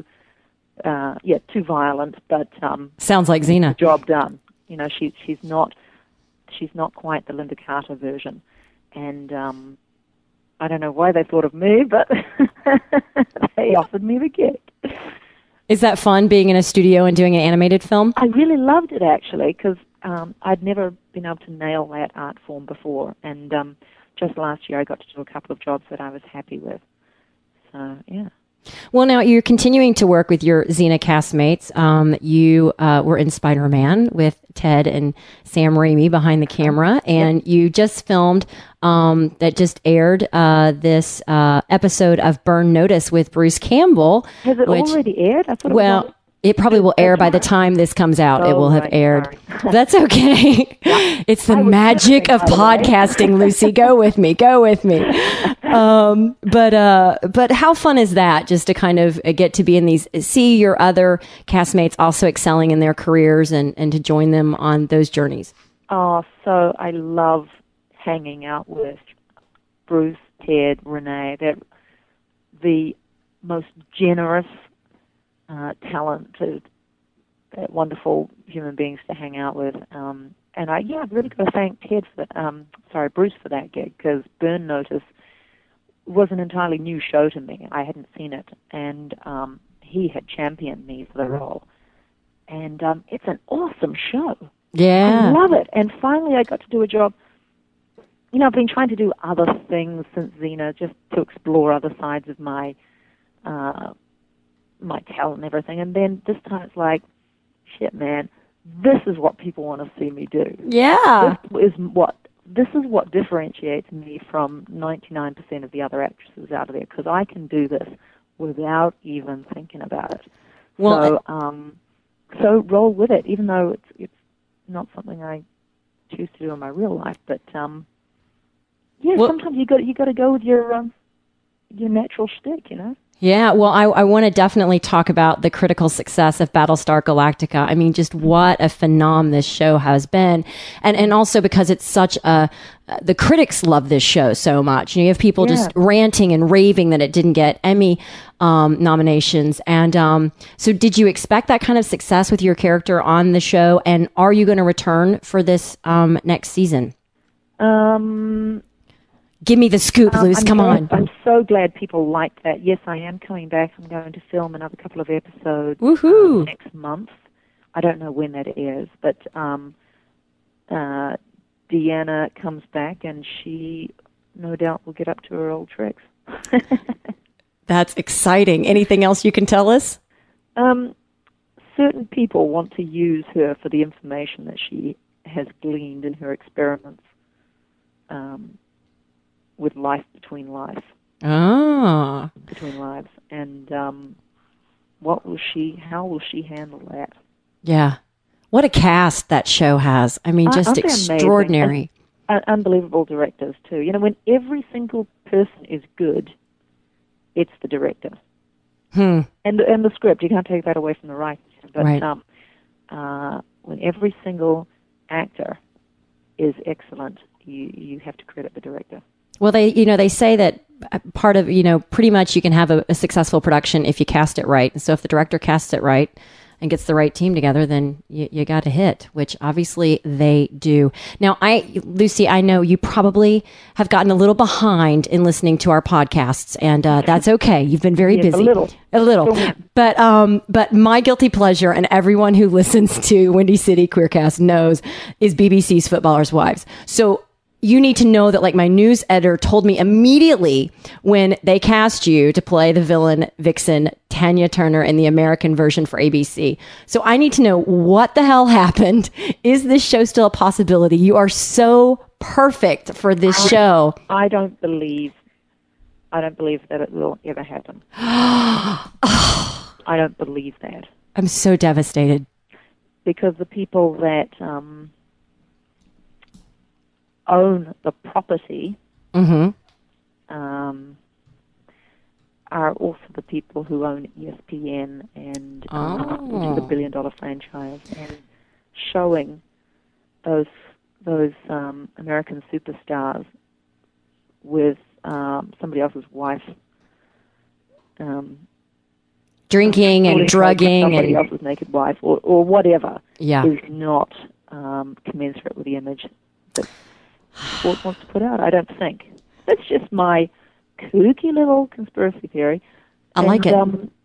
violent, but sounds like Xena. Job done. You know, she's not quite the Linda Carter version, and I don't know why they thought of me, but they offered me the gig. Is that fun, being in a studio and doing an animated film? I really loved it, actually, because I'd never been able to nail that art form before. And just last year I got to do a couple of jobs that I was happy with. So, yeah. Well, now you're continuing to work with your Xena castmates. You were in Spider-Man with Ted and Sam Raimi behind the camera, and you just filmed that just aired this episode of Burn Notice with Bruce Campbell. Has it already aired? I thought it probably will air by the time this comes out. It will have aired. That's okay. It's the magic of podcasting, Lucy. Go with me. But how fun is that, just to kind of get to be in these, see your other castmates also excelling in their careers and to join them on those journeys? Oh, so I love hanging out with Bruce, Ted, Renee. They're the most generous, talented, wonderful human beings to hang out with. And I've really got to thank Bruce for that gig, because Burn Notice was an entirely new show to me. I hadn't seen it, and he had championed me for the role. And it's an awesome show. Yeah. I love it. And finally I got to do a job. You know, I've been trying to do other things since Xena, just to explore other sides of my my talent and everything. And then this time it's like, shit, man, this is what people want to see me do. Yeah. This is what differentiates me from 99% of the other actresses out there, because I can do this without even thinking about it. Well, so roll with it, even though it's not something I choose to do in my real life. But sometimes you got to go with your natural shtick, you know. Yeah, well, I want to definitely talk about the critical success of Battlestar Galactica. I mean, just what a phenom this show has been. And also because it's such the critics love this show so much. You have people just ranting and raving that it didn't get Emmy nominations. And so did you expect that kind of success with your character on the show? And are you going to return for this next season? Give me the scoop, Luz. Come on. I'm so glad people like that. Yes, I am coming back. I'm going to film another couple of episodes next month. I don't know when that is, but Deanna comes back, and she no doubt will get up to her old tricks. That's exciting. Anything else you can tell us? Certain people want to use her for the information that she has gleaned in her experiments. With life between life. Between lives. And how will she handle that? Yeah. What a cast that show has. I mean, just extraordinary. Unbelievable directors, too. You know, when every single person is good, it's the director. And the script. You can't take that away from the writer. But when every single actor is excellent, you have to credit the director. Well, they say that part of, pretty much you can have a successful production if you cast it right. And so if the director casts it right and gets the right team together, then you got a hit, which obviously they do. Now, Lucy, I know you probably have gotten a little behind in listening to our podcasts, and that's okay. You've been very busy. A little. But my guilty pleasure, and everyone who listens to Windy City Queercast knows, is BBC's Footballers' Wives. So you need to know that, like, my news editor told me immediately when they cast you to play the villain vixen Tanya Turner in the American version for ABC. So I need to know what the hell happened. Is this show still a possibility? You are so perfect for this show. I don't believe that it will ever happen. I don't believe that. I'm so devastated. Because the people that own the property are also the people who own ESPN and which is a billion-dollar franchise, and showing those American superstars with somebody else's wife, drinking and drugging, somebody and else's naked wife, or whatever, is not commensurate with the image that sport wants to put out. I don't think. That's just my kooky little conspiracy theory. I like it.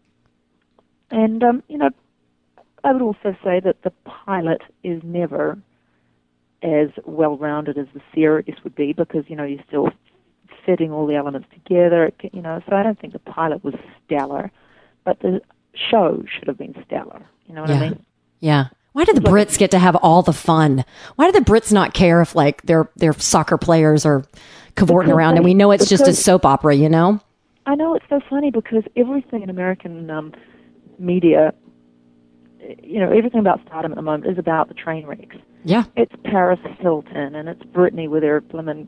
I would also say that the pilot is never as well-rounded as the series would be, because, you're still fitting all the elements together, so I don't think the pilot was stellar, but the show should have been stellar. You know what I mean? Yeah. Why do the Brits get to have all the fun? Why do the Brits not care if, like, their soccer players are cavorting around, and we know it's just a soap opera, I know, it's so funny, because everything in American media, everything about stardom at the moment is about the train wrecks. Yeah. It's Paris Hilton, and it's Britney with her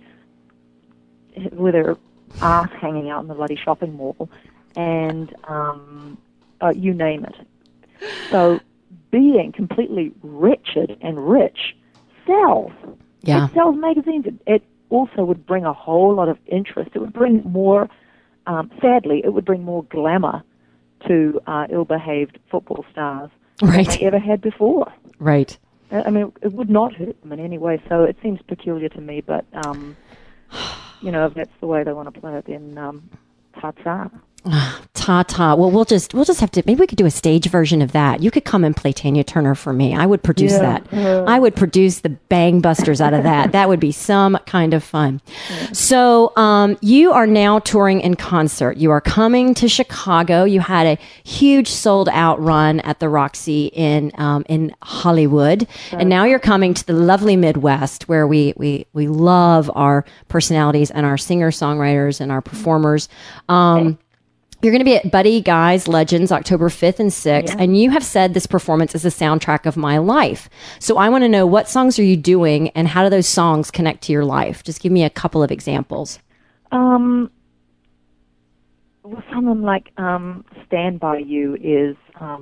ass hanging out in the bloody shopping mall, and you name it. So being completely wretched and rich sells. Yeah. It sells magazines. It also would bring a whole lot of interest. It would bring more, sadly, it would bring more glamour to ill-behaved football stars than they ever had before. Right. I mean, it would not hurt them in any way, so it seems peculiar to me, but, if that's the way they want to play it, then ta-ta. Ta-ta. Well, we'll just have to, maybe we could do a stage version of that. You could come and play Tanya Turner for me. I would produce that. I would produce the bang busters out of that. That would be some kind of fun. So you are now touring in concert. You are coming to Chicago. You had a huge sold out run at the Roxy in Hollywood. And now you're coming to the lovely Midwest, where we love our personalities and our singer-songwriters and our performers. You're going to be at Buddy Guy's Legends October 5th and 6th, and you have said this performance is the soundtrack of my life. So I want to know, what songs are you doing, and how do those songs connect to your life? Just give me a couple of examples. Well, something like Stand By You is,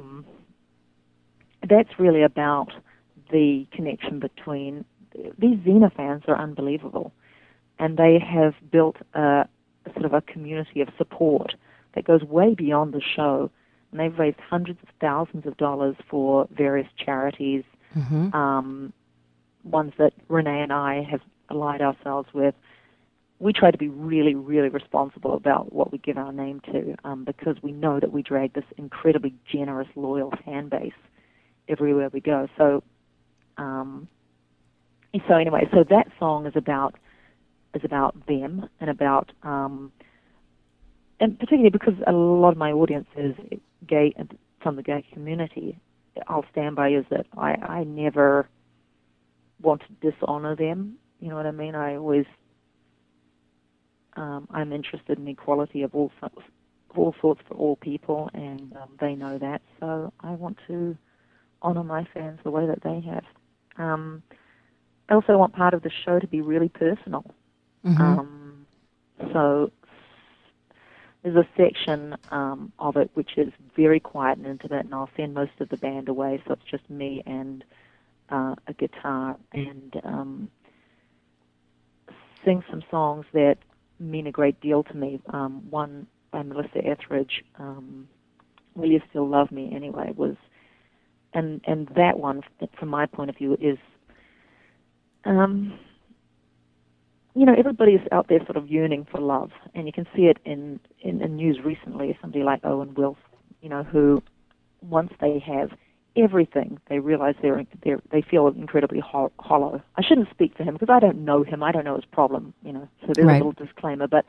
that's really about the connection between, these Xena fans are unbelievable, and they have built a sort of a community of support that goes way beyond the show, and they've raised hundreds of thousands of dollars for various charities, ones that Renee and I have allied ourselves with. We try to be really, really responsible about what we give our name to, because we know that we drag this incredibly generous, loyal fan base everywhere we go. So anyway, so that song is about them, and about and particularly because a lot of my audience is gay, from the gay community, I'll stand by is that I never want to dishonor them. You know what I mean? I always, I'm interested in equality of all sorts for all people, and they know that. So I want to honor my fans the way that they have. I also want part of the show to be really personal. So there's a section of it which is very quiet and intimate, and I'll send most of the band away, so it's just me and a guitar, and sing some songs that mean a great deal to me. One by Melissa Etheridge, Will You Still Love Me Anyway, was, and that one, from my point of view, is, you know, everybody's out there sort of yearning for love, and you can see it in news recently. Somebody like Owen Wilson, you know, who once they have everything, they realize they feel incredibly hollow. I shouldn't speak for him because I don't know him. I don't know his problem, you know. So there's a little disclaimer, but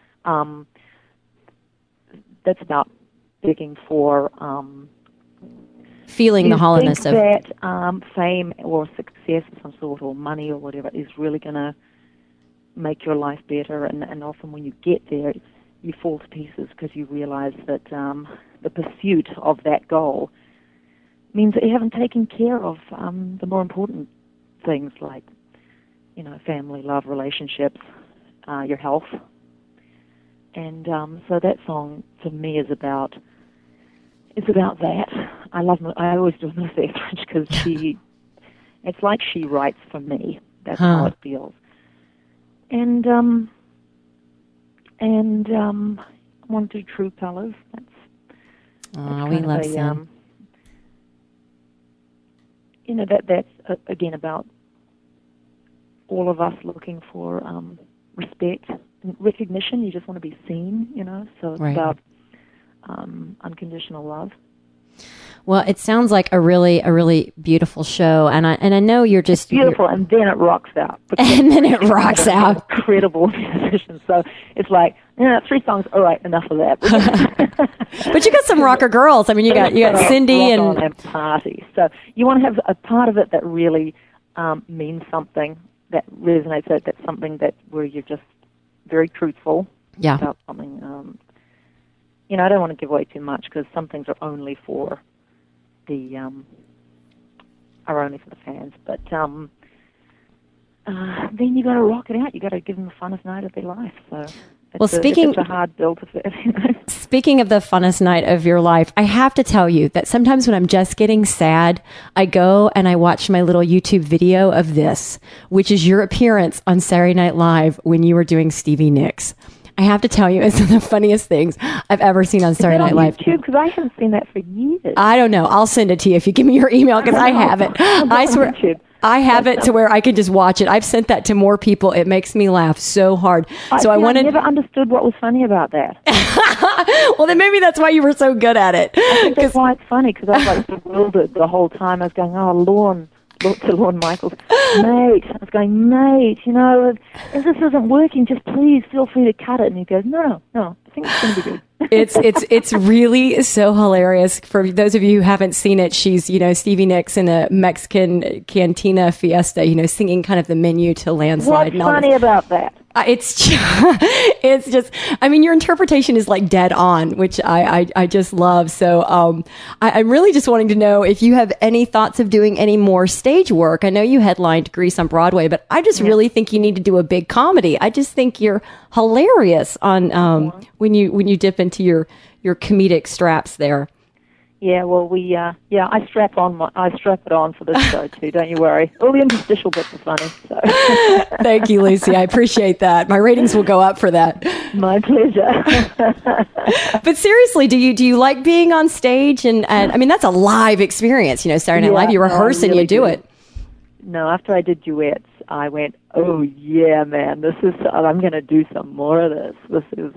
that's about begging for feeling the hollowness of that fame or success of some sort, or money or whatever, is really going to make your life better, and often when you get there, you fall to pieces because you realize that the pursuit of that goal means that you haven't taken care of the more important things, like, you know, family, love, relationships, your health. And so that song to me is about that. I always do Melissa Etheridge because it's like she writes for me. That's how it feels. And I want to do True Colors. That's we love them. You know, that's again about all of us looking for respect and recognition. You just want to be seen, you know. So it's about unconditional love. Well, it sounds like a really beautiful show, and I know you're just it's beautiful, and then it rocks out. And then it rocks out. Incredible musicians. So it's like, 3 songs. All right, enough of that. But you got some rocker girls. I mean, you got Cindy and party. So you want to have a part of it that really means something, that resonates. That's something that where you're just very truthful about something. You know, I don't want to give away too much because some things are only for the fans. But then you got to rock it out. You got to give them the funnest night of their life. So it's a hard bill to fit. Speaking of the funnest night of your life, I have to tell you that sometimes when I'm just getting sad, I go and I watch my little YouTube video of this, which is your appearance on Saturday Night Live when you were doing Stevie Nicks. I have to tell you, it's one of the funniest things I've ever seen on Saturday Night Live. Because I haven't seen that for years. I don't know. I'll send it to you if you give me your email, because I have it. I swear, I have it to where I can just watch it. I've sent that to more people. It makes me laugh so hard. I never understood what was funny about that. Well, then maybe that's why you were so good at it. I think that's why it's funny, because I was like bewildered the whole time. I was going, oh, Lorne Michaels, mate. I was going, mate, you know, if this isn't working, just please feel free to cut it. And he goes, no, I think it's going to be good. It's really so hilarious. For those of you who haven't seen it, she's, you know, Stevie Nicks in a Mexican cantina fiesta, you know, singing kind of the menu to Landslide. What's funny about that? It's just, I mean, your interpretation is like dead on, which I just love. So, I'm really just wanting to know if you have any thoughts of doing any more stage work. I know you headlined Grease on Broadway, but I just really think you need to do a big comedy. I just think you're hilarious on, when you dip into your comedic straps there. Yeah, well, I strap it on for this show too. Don't you worry. All the interstitial bits are funny. So. Thank you, Lucy. I appreciate that. My ratings will go up for that. My pleasure. But seriously, do you like being on stage? And I mean, that's a live experience. You know, Saturday Night Live. You rehearse and you do it. No, after I did duets, I went, oh yeah, man, I'm going to do some more of this. This is.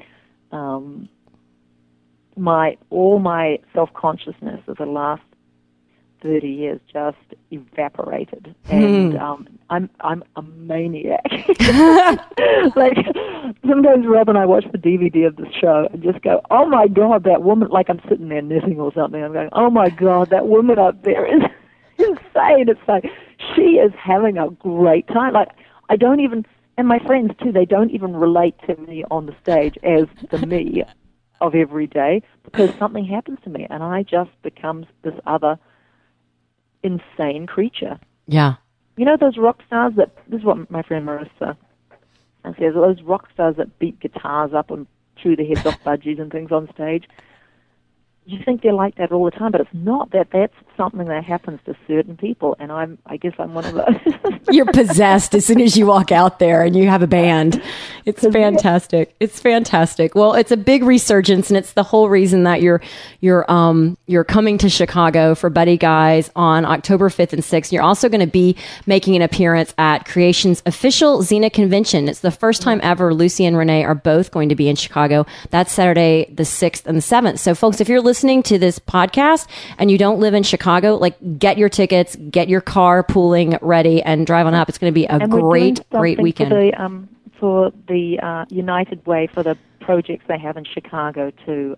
All my self-consciousness of the last 30 years just evaporated, and I'm a maniac. Like sometimes Rob and I watch the DVD of the show and just go, "Oh my God, that woman!" Like I'm sitting there knitting or something. I'm going, "Oh my God, that woman up there is insane." It's like she is having a great time. Like I don't even, and my friends too, they don't even relate to me on the stage as the me of every day, because something happens to me and I just become this other insane creature. Yeah. You know those rock stars this is what my friend Marissa says, those rock stars that beat guitars up and chew their heads off budgies and things on stage. You think they're like that all the time, but it's not. That's something that happens to certain people, and I guess I'm one of those. You're possessed as soon as you walk out there and you have a band. It's fantastic. It's fantastic. Well, it's a big resurgence, and it's the whole reason that you're coming to Chicago for Buddy Guys on October 5th and 6th. You're also going to be making an appearance at Creation's official Xena convention. It's the first time ever Lucy and Renee are both going to be in Chicago. That's Saturday the 6th and the 7th. So, folks, if you're listening to this podcast and you don't live in Chicago, like get your tickets, get your car pooling ready, and drive on up. It's going to be a great weekend. For the United Way, for the projects they have in Chicago too.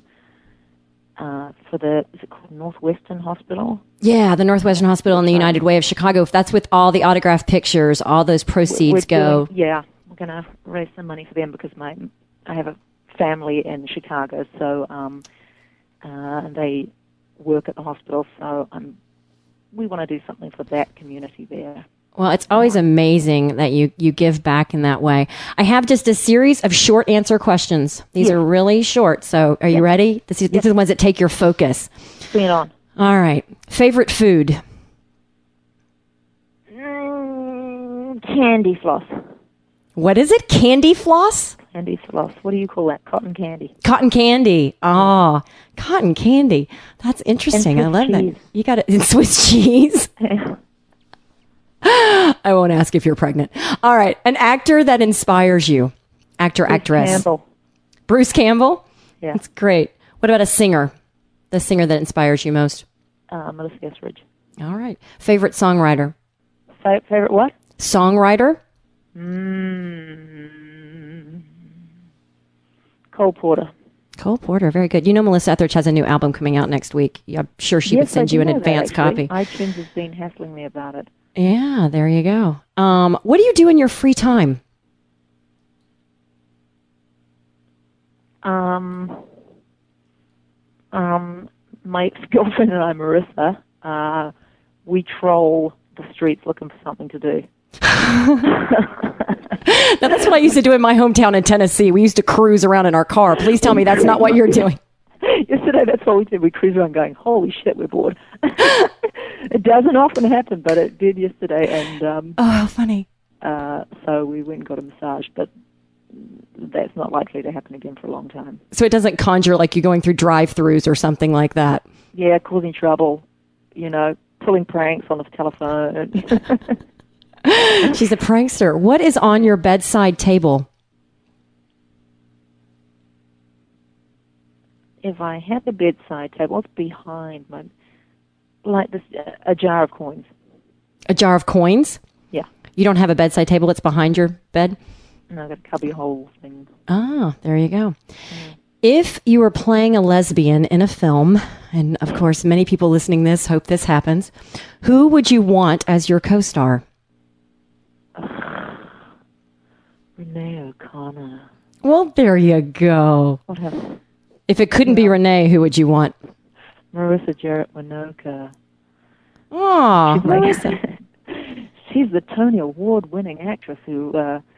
Is it called Northwestern Hospital? Yeah, the Northwestern Hospital and the United Way of Chicago. That's with all the autographed pictures. All those proceeds go. We're going to raise some money for them because I have a family in Chicago, so they work at the hospital, so we want to do something for that community there. Well, it's always amazing that you give back in that way. I have just a series of short answer questions. These are really short, so are you ready? These are the ones that take your focus. Bring it on. All right. Favorite food? Candy floss. What is it? Candy floss? Candy floss. What do you call that? Cotton candy. Cotton candy. Oh, cotton candy. That's interesting. I love that. You got it in Swiss cheese. Yeah. I won't ask if you're pregnant. All right. An actor that inspires you. Actress. Campbell. Bruce Campbell? Yeah. That's great. What about a singer? The singer that inspires you most? Melissa Etheridge. All right. Favorite songwriter? Favorite what? Songwriter? Cole Porter. Cole Porter, very good. You know Melissa Etheridge has a new album coming out next week. I'm sure she would send you an advance copy. iTunes has been hassling me about it. Yeah, there you go. What do you do in your free time? My ex-girlfriend and I, Marissa, we troll the streets looking for something to do. Now, that's what I used to do in my hometown in Tennessee. We used to cruise around in our car. Please tell me that's not what you're doing. Yesterday, that's what we did. We cruised around going, holy shit, we're bored. It doesn't often happen, but it did yesterday. And oh, funny. So we went and got a massage, but that's not likely to happen again for a long time. So it doesn't conjure like you're going through drive-thrus or something like that? Yeah, causing trouble, pulling pranks on the telephone. She's a prankster. What is on your bedside table? if I had the bedside table, what's behind my, like this, a jar of coins. A jar of coins? Yeah. You don't have a bedside table that's behind your bed? No, I've got a cubby hole thing. Oh, there you go. If you were playing a lesbian in a film, and of course many people listening to this hope this happens, who would you want as your co-star? Renee O'Connor. Well, there you go. What happened? If it couldn't be Renee, who would you want? Marissa Jarrett Winoka. Oh, Marissa. She's the Tony Award-winning actress who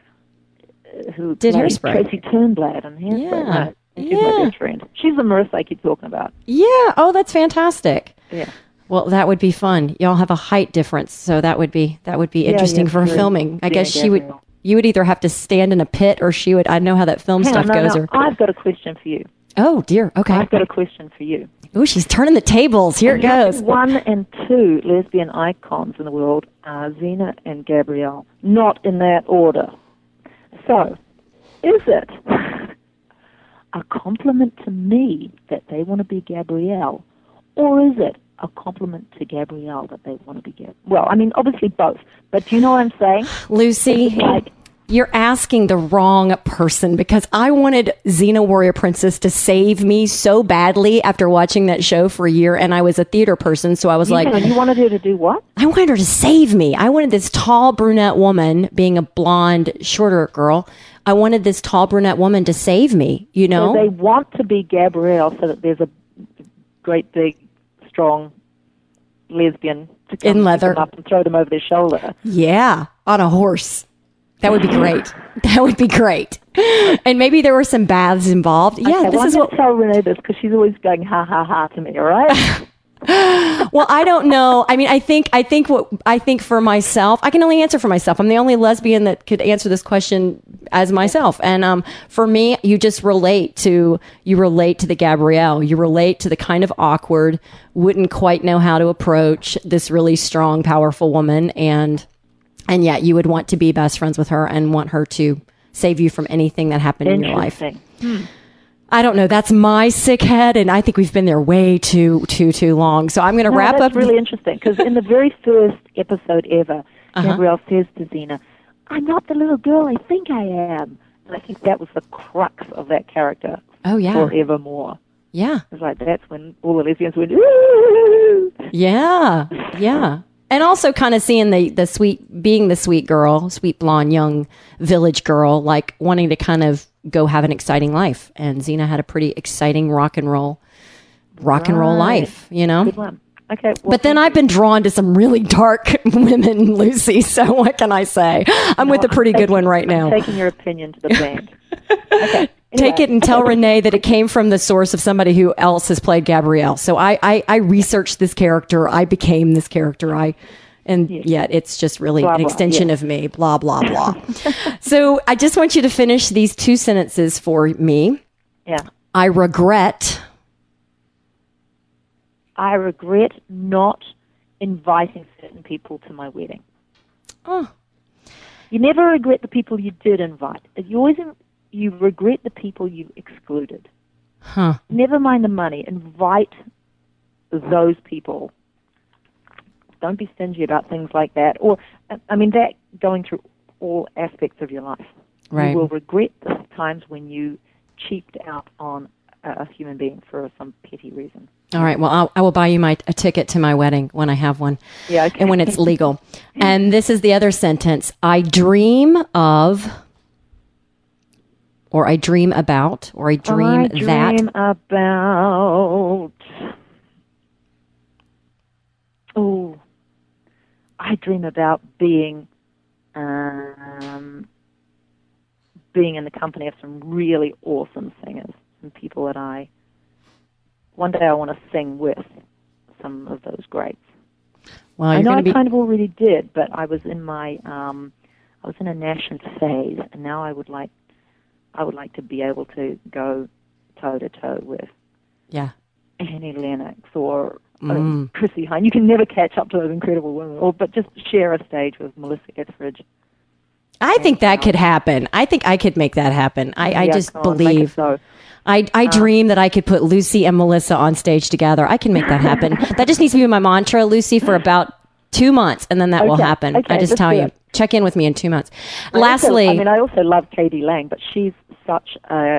did played Hairspray. Tracy Turnblad on Hairspray. Yeah. Right. And she's my best friend. She's the Marissa I keep talking about. Yeah. Oh, that's fantastic. Yeah. Well, that would be fun. Y'all have a height difference, so that would be interesting for filming. I guess you would either have to stand in a pit, or she would. I know how that film stuff goes. No. I've got a question for you. Oh dear. Okay. I've got a question for you. Ooh, she's turning the tables. Here it goes. 1 and 2 lesbian icons in the world are Xena and Gabrielle, not in that order. So, is it a compliment to me that they want to be Gabrielle, or is it a compliment to Gabrielle that they want to be Gabrielle? Well, I mean, obviously both, but do you know what I'm saying? Lucy, you're asking the wrong person, because I wanted Xena Warrior Princess to save me so badly after watching that show for a year, and I was a theater person, so I was like... You wanted her to do what? I wanted her to save me. I wanted this tall brunette woman, being a blonde, shorter girl, I wanted this tall brunette woman to save me, you know? So they want to be Gabrielle so that there's a great big, strong lesbian to come in leather pick them up and throw them over their shoulder. Yeah, on a horse. That would be great. That would be great. And maybe there were some baths involved. Yeah, this is what. Tell Renee this, because she's always going ha ha ha to me. All right. Well, I don't know. I mean, I think for myself, I can only answer for myself. I'm the only lesbian that could answer this question as myself. And for me, you just relate to the Gabrielle. You relate to the kind of awkward, wouldn't quite know how to approach this really strong, powerful woman, and yet you would want to be best friends with her and want her to save you from anything that happened in your life. I don't know. That's my sick head, and I think we've been there way too long. So I'm going to wrap up. That's really interesting, because in the very first episode ever, Gabrielle says to Xena, "I'm not the little girl I think I am." And I think that was the crux of that character. Oh, yeah. Forevermore. Yeah. It was like, that's when all the lesbians went, ooh. Yeah. Yeah. And also kind of seeing the sweet girl, sweet blonde young village girl, like wanting to kind of go have an exciting life. And Xena had a pretty exciting rock and roll life, you know? Good one. Okay. Well, but then I've been drawn to some really dark women, Lucy. So what can I say? I'm with a pretty good one right now. I'm taking your opinion to the bank. Okay. Take it and tell Renee that it came from the source of somebody who else has played Gabrielle. So I researched this character. I became this character. Yet it's just really an extension of me. Blah, blah, blah. So I just want you to finish these 2 sentences for me. Yeah. I regret not inviting certain people to my wedding. Oh. You never regret the people you did invite. You regret the people you excluded. Huh. Never mind the money. Invite those people. Don't be stingy about things like that. Or, I mean, that going through all aspects of your life. Right. You will regret the times when you cheaped out on a human being for some petty reason. All right. Well, I will buy you a ticket to my wedding when I have one. Yeah, okay. And when it's legal. And this is the other sentence. I dream of... Or I dream about, or I dream that. I dream about being in the company of some really awesome singers, some people that one day I want to sing with some of those greats. Well, I know I kind of already did, but I was in my, I was in a nascent phase, and now I would like to be able to go toe-to-toe with Annie Lennox or Chrissie Hynde. You can never catch up to those incredible women, but just share a stage with Melissa Etheridge. I think that could happen. I think I could make that happen. I just believe. So. I dream that I could put Lucy and Melissa on stage together. I can make that happen. That just needs to be my mantra, Lucy, for about 2 months, and then that will happen. Okay, I just tell you. Check in with me in 2 months. Lastly, I also love Katie Lang, but she's like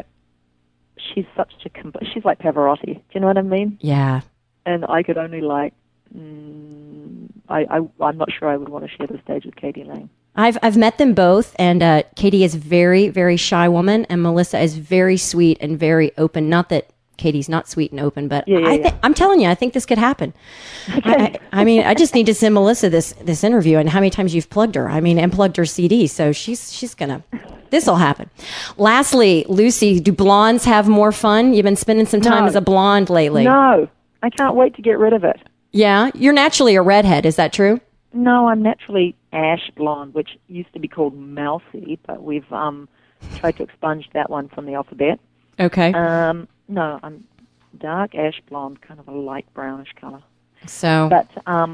Pavarotti. Do you know what I mean? Yeah. And I could only I'm not sure I would want to share the stage with Katie Lang. I've met them both, and Katie is very, very shy woman, and Melissa is very sweet and very open. Not that Katie's not sweet and open, but I'm telling you, I think this could happen. Okay. I mean, I just need to send Melissa this interview, and how many times you've plugged her. I mean, and plugged her CD, so she's gonna. This will happen. Lastly, Lucy, do blondes have more fun? You've been spending some time as a blonde lately. No, I can't wait to get rid of it. Yeah, you're naturally a redhead. Is that true? No, I'm naturally ash blonde, which used to be called mousy, but we've tried to expunge that one from the alphabet. Okay. No, I'm dark ash blonde, kind of a light brownish color. So. But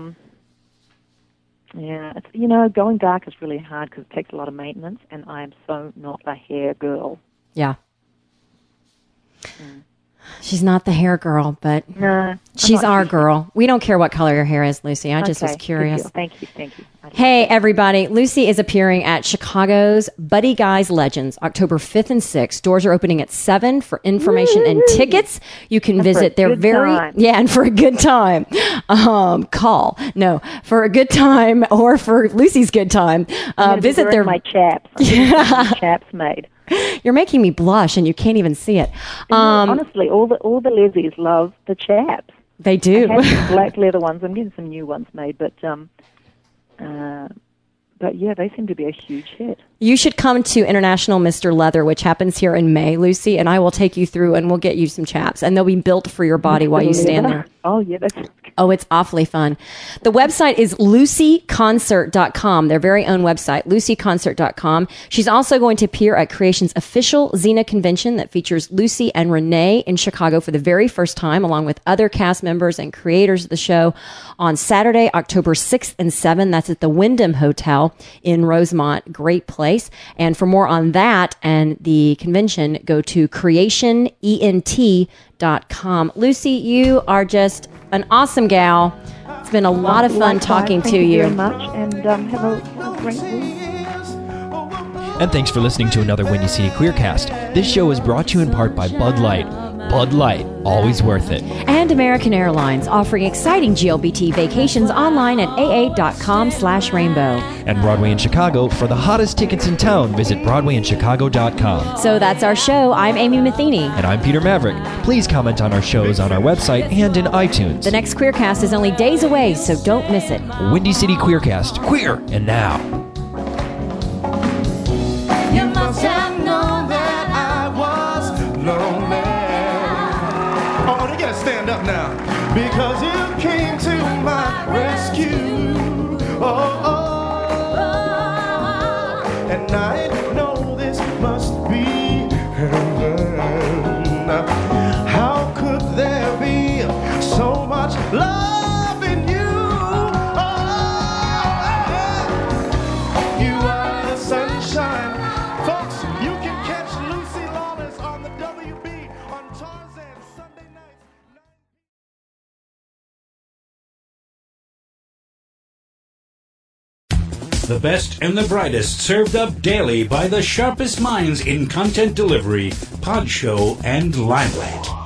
yeah, it's, going dark is really hard because it takes a lot of maintenance, and I am so not a hair girl. Yeah. She's not the hair girl, but she's our girl. We don't care what color your hair is, Lucy. I just was curious. Thank you. Hey, everybody. Lucy is appearing at Chicago's Buddy Guys Legends, October 5th and 6th. Doors are opening at 7 for information and tickets. You can visit their and for a good time. Call. No, for a good time or for Lucy's good time. Visit their my chaps. Chaps made. You're making me blush, and you can't even see it. Honestly, all the lesbies love the chaps. They do. I have some black leather ones. I'm getting some new ones made, but yeah, they seem to be a huge hit. You should come to International Mr. Leather, which happens here in May, Lucy, and I will take you through, and we'll get you some chaps, and they'll be built for your body while you stand there. Oh, yeah, that's... Oh, it's awfully fun. The website is lucyconcert.com, their very own website, lucyconcert.com. She's also going to appear at Creation's official Xena convention that features Lucy and Renee in Chicago for the very first time, along with other cast members and creators of the show, on Saturday, October 6th and 7th. That's at the Wyndham Hotel in Rosemont. Great place. And for more on that and the convention, go to creationent.com. Lucy, you are just an awesome gal. It's been a lot of fun talking to you. Thank you very much, and have a great week. And thanks for listening to another Windy City Queercast. This show is brought to you in part by Bud Light. Bud Light, always worth it. And American Airlines, offering exciting GLBT vacations online at aa.com/rainbow. And Broadway in Chicago. For the hottest tickets in town, visit BroadwayInChicago.com. So that's our show. I'm Amy Matheny. And I'm Peter Maverick. Please comment on our shows on our website and in iTunes. The next Queercast is only days away, so don't miss it. Windy City Queercast. Queer and now. You must have known that I was lonely. Oh, they gotta stand up now. Because you came to my rescue. And I know this must be heaven. How could there be so much love in you? You are the sunshine. Folks, you can catch Lucy Lawless on the WB on Tarzan Sunday nights. The best and the brightest served up daily by the sharpest minds in content delivery, pod show, and limelight.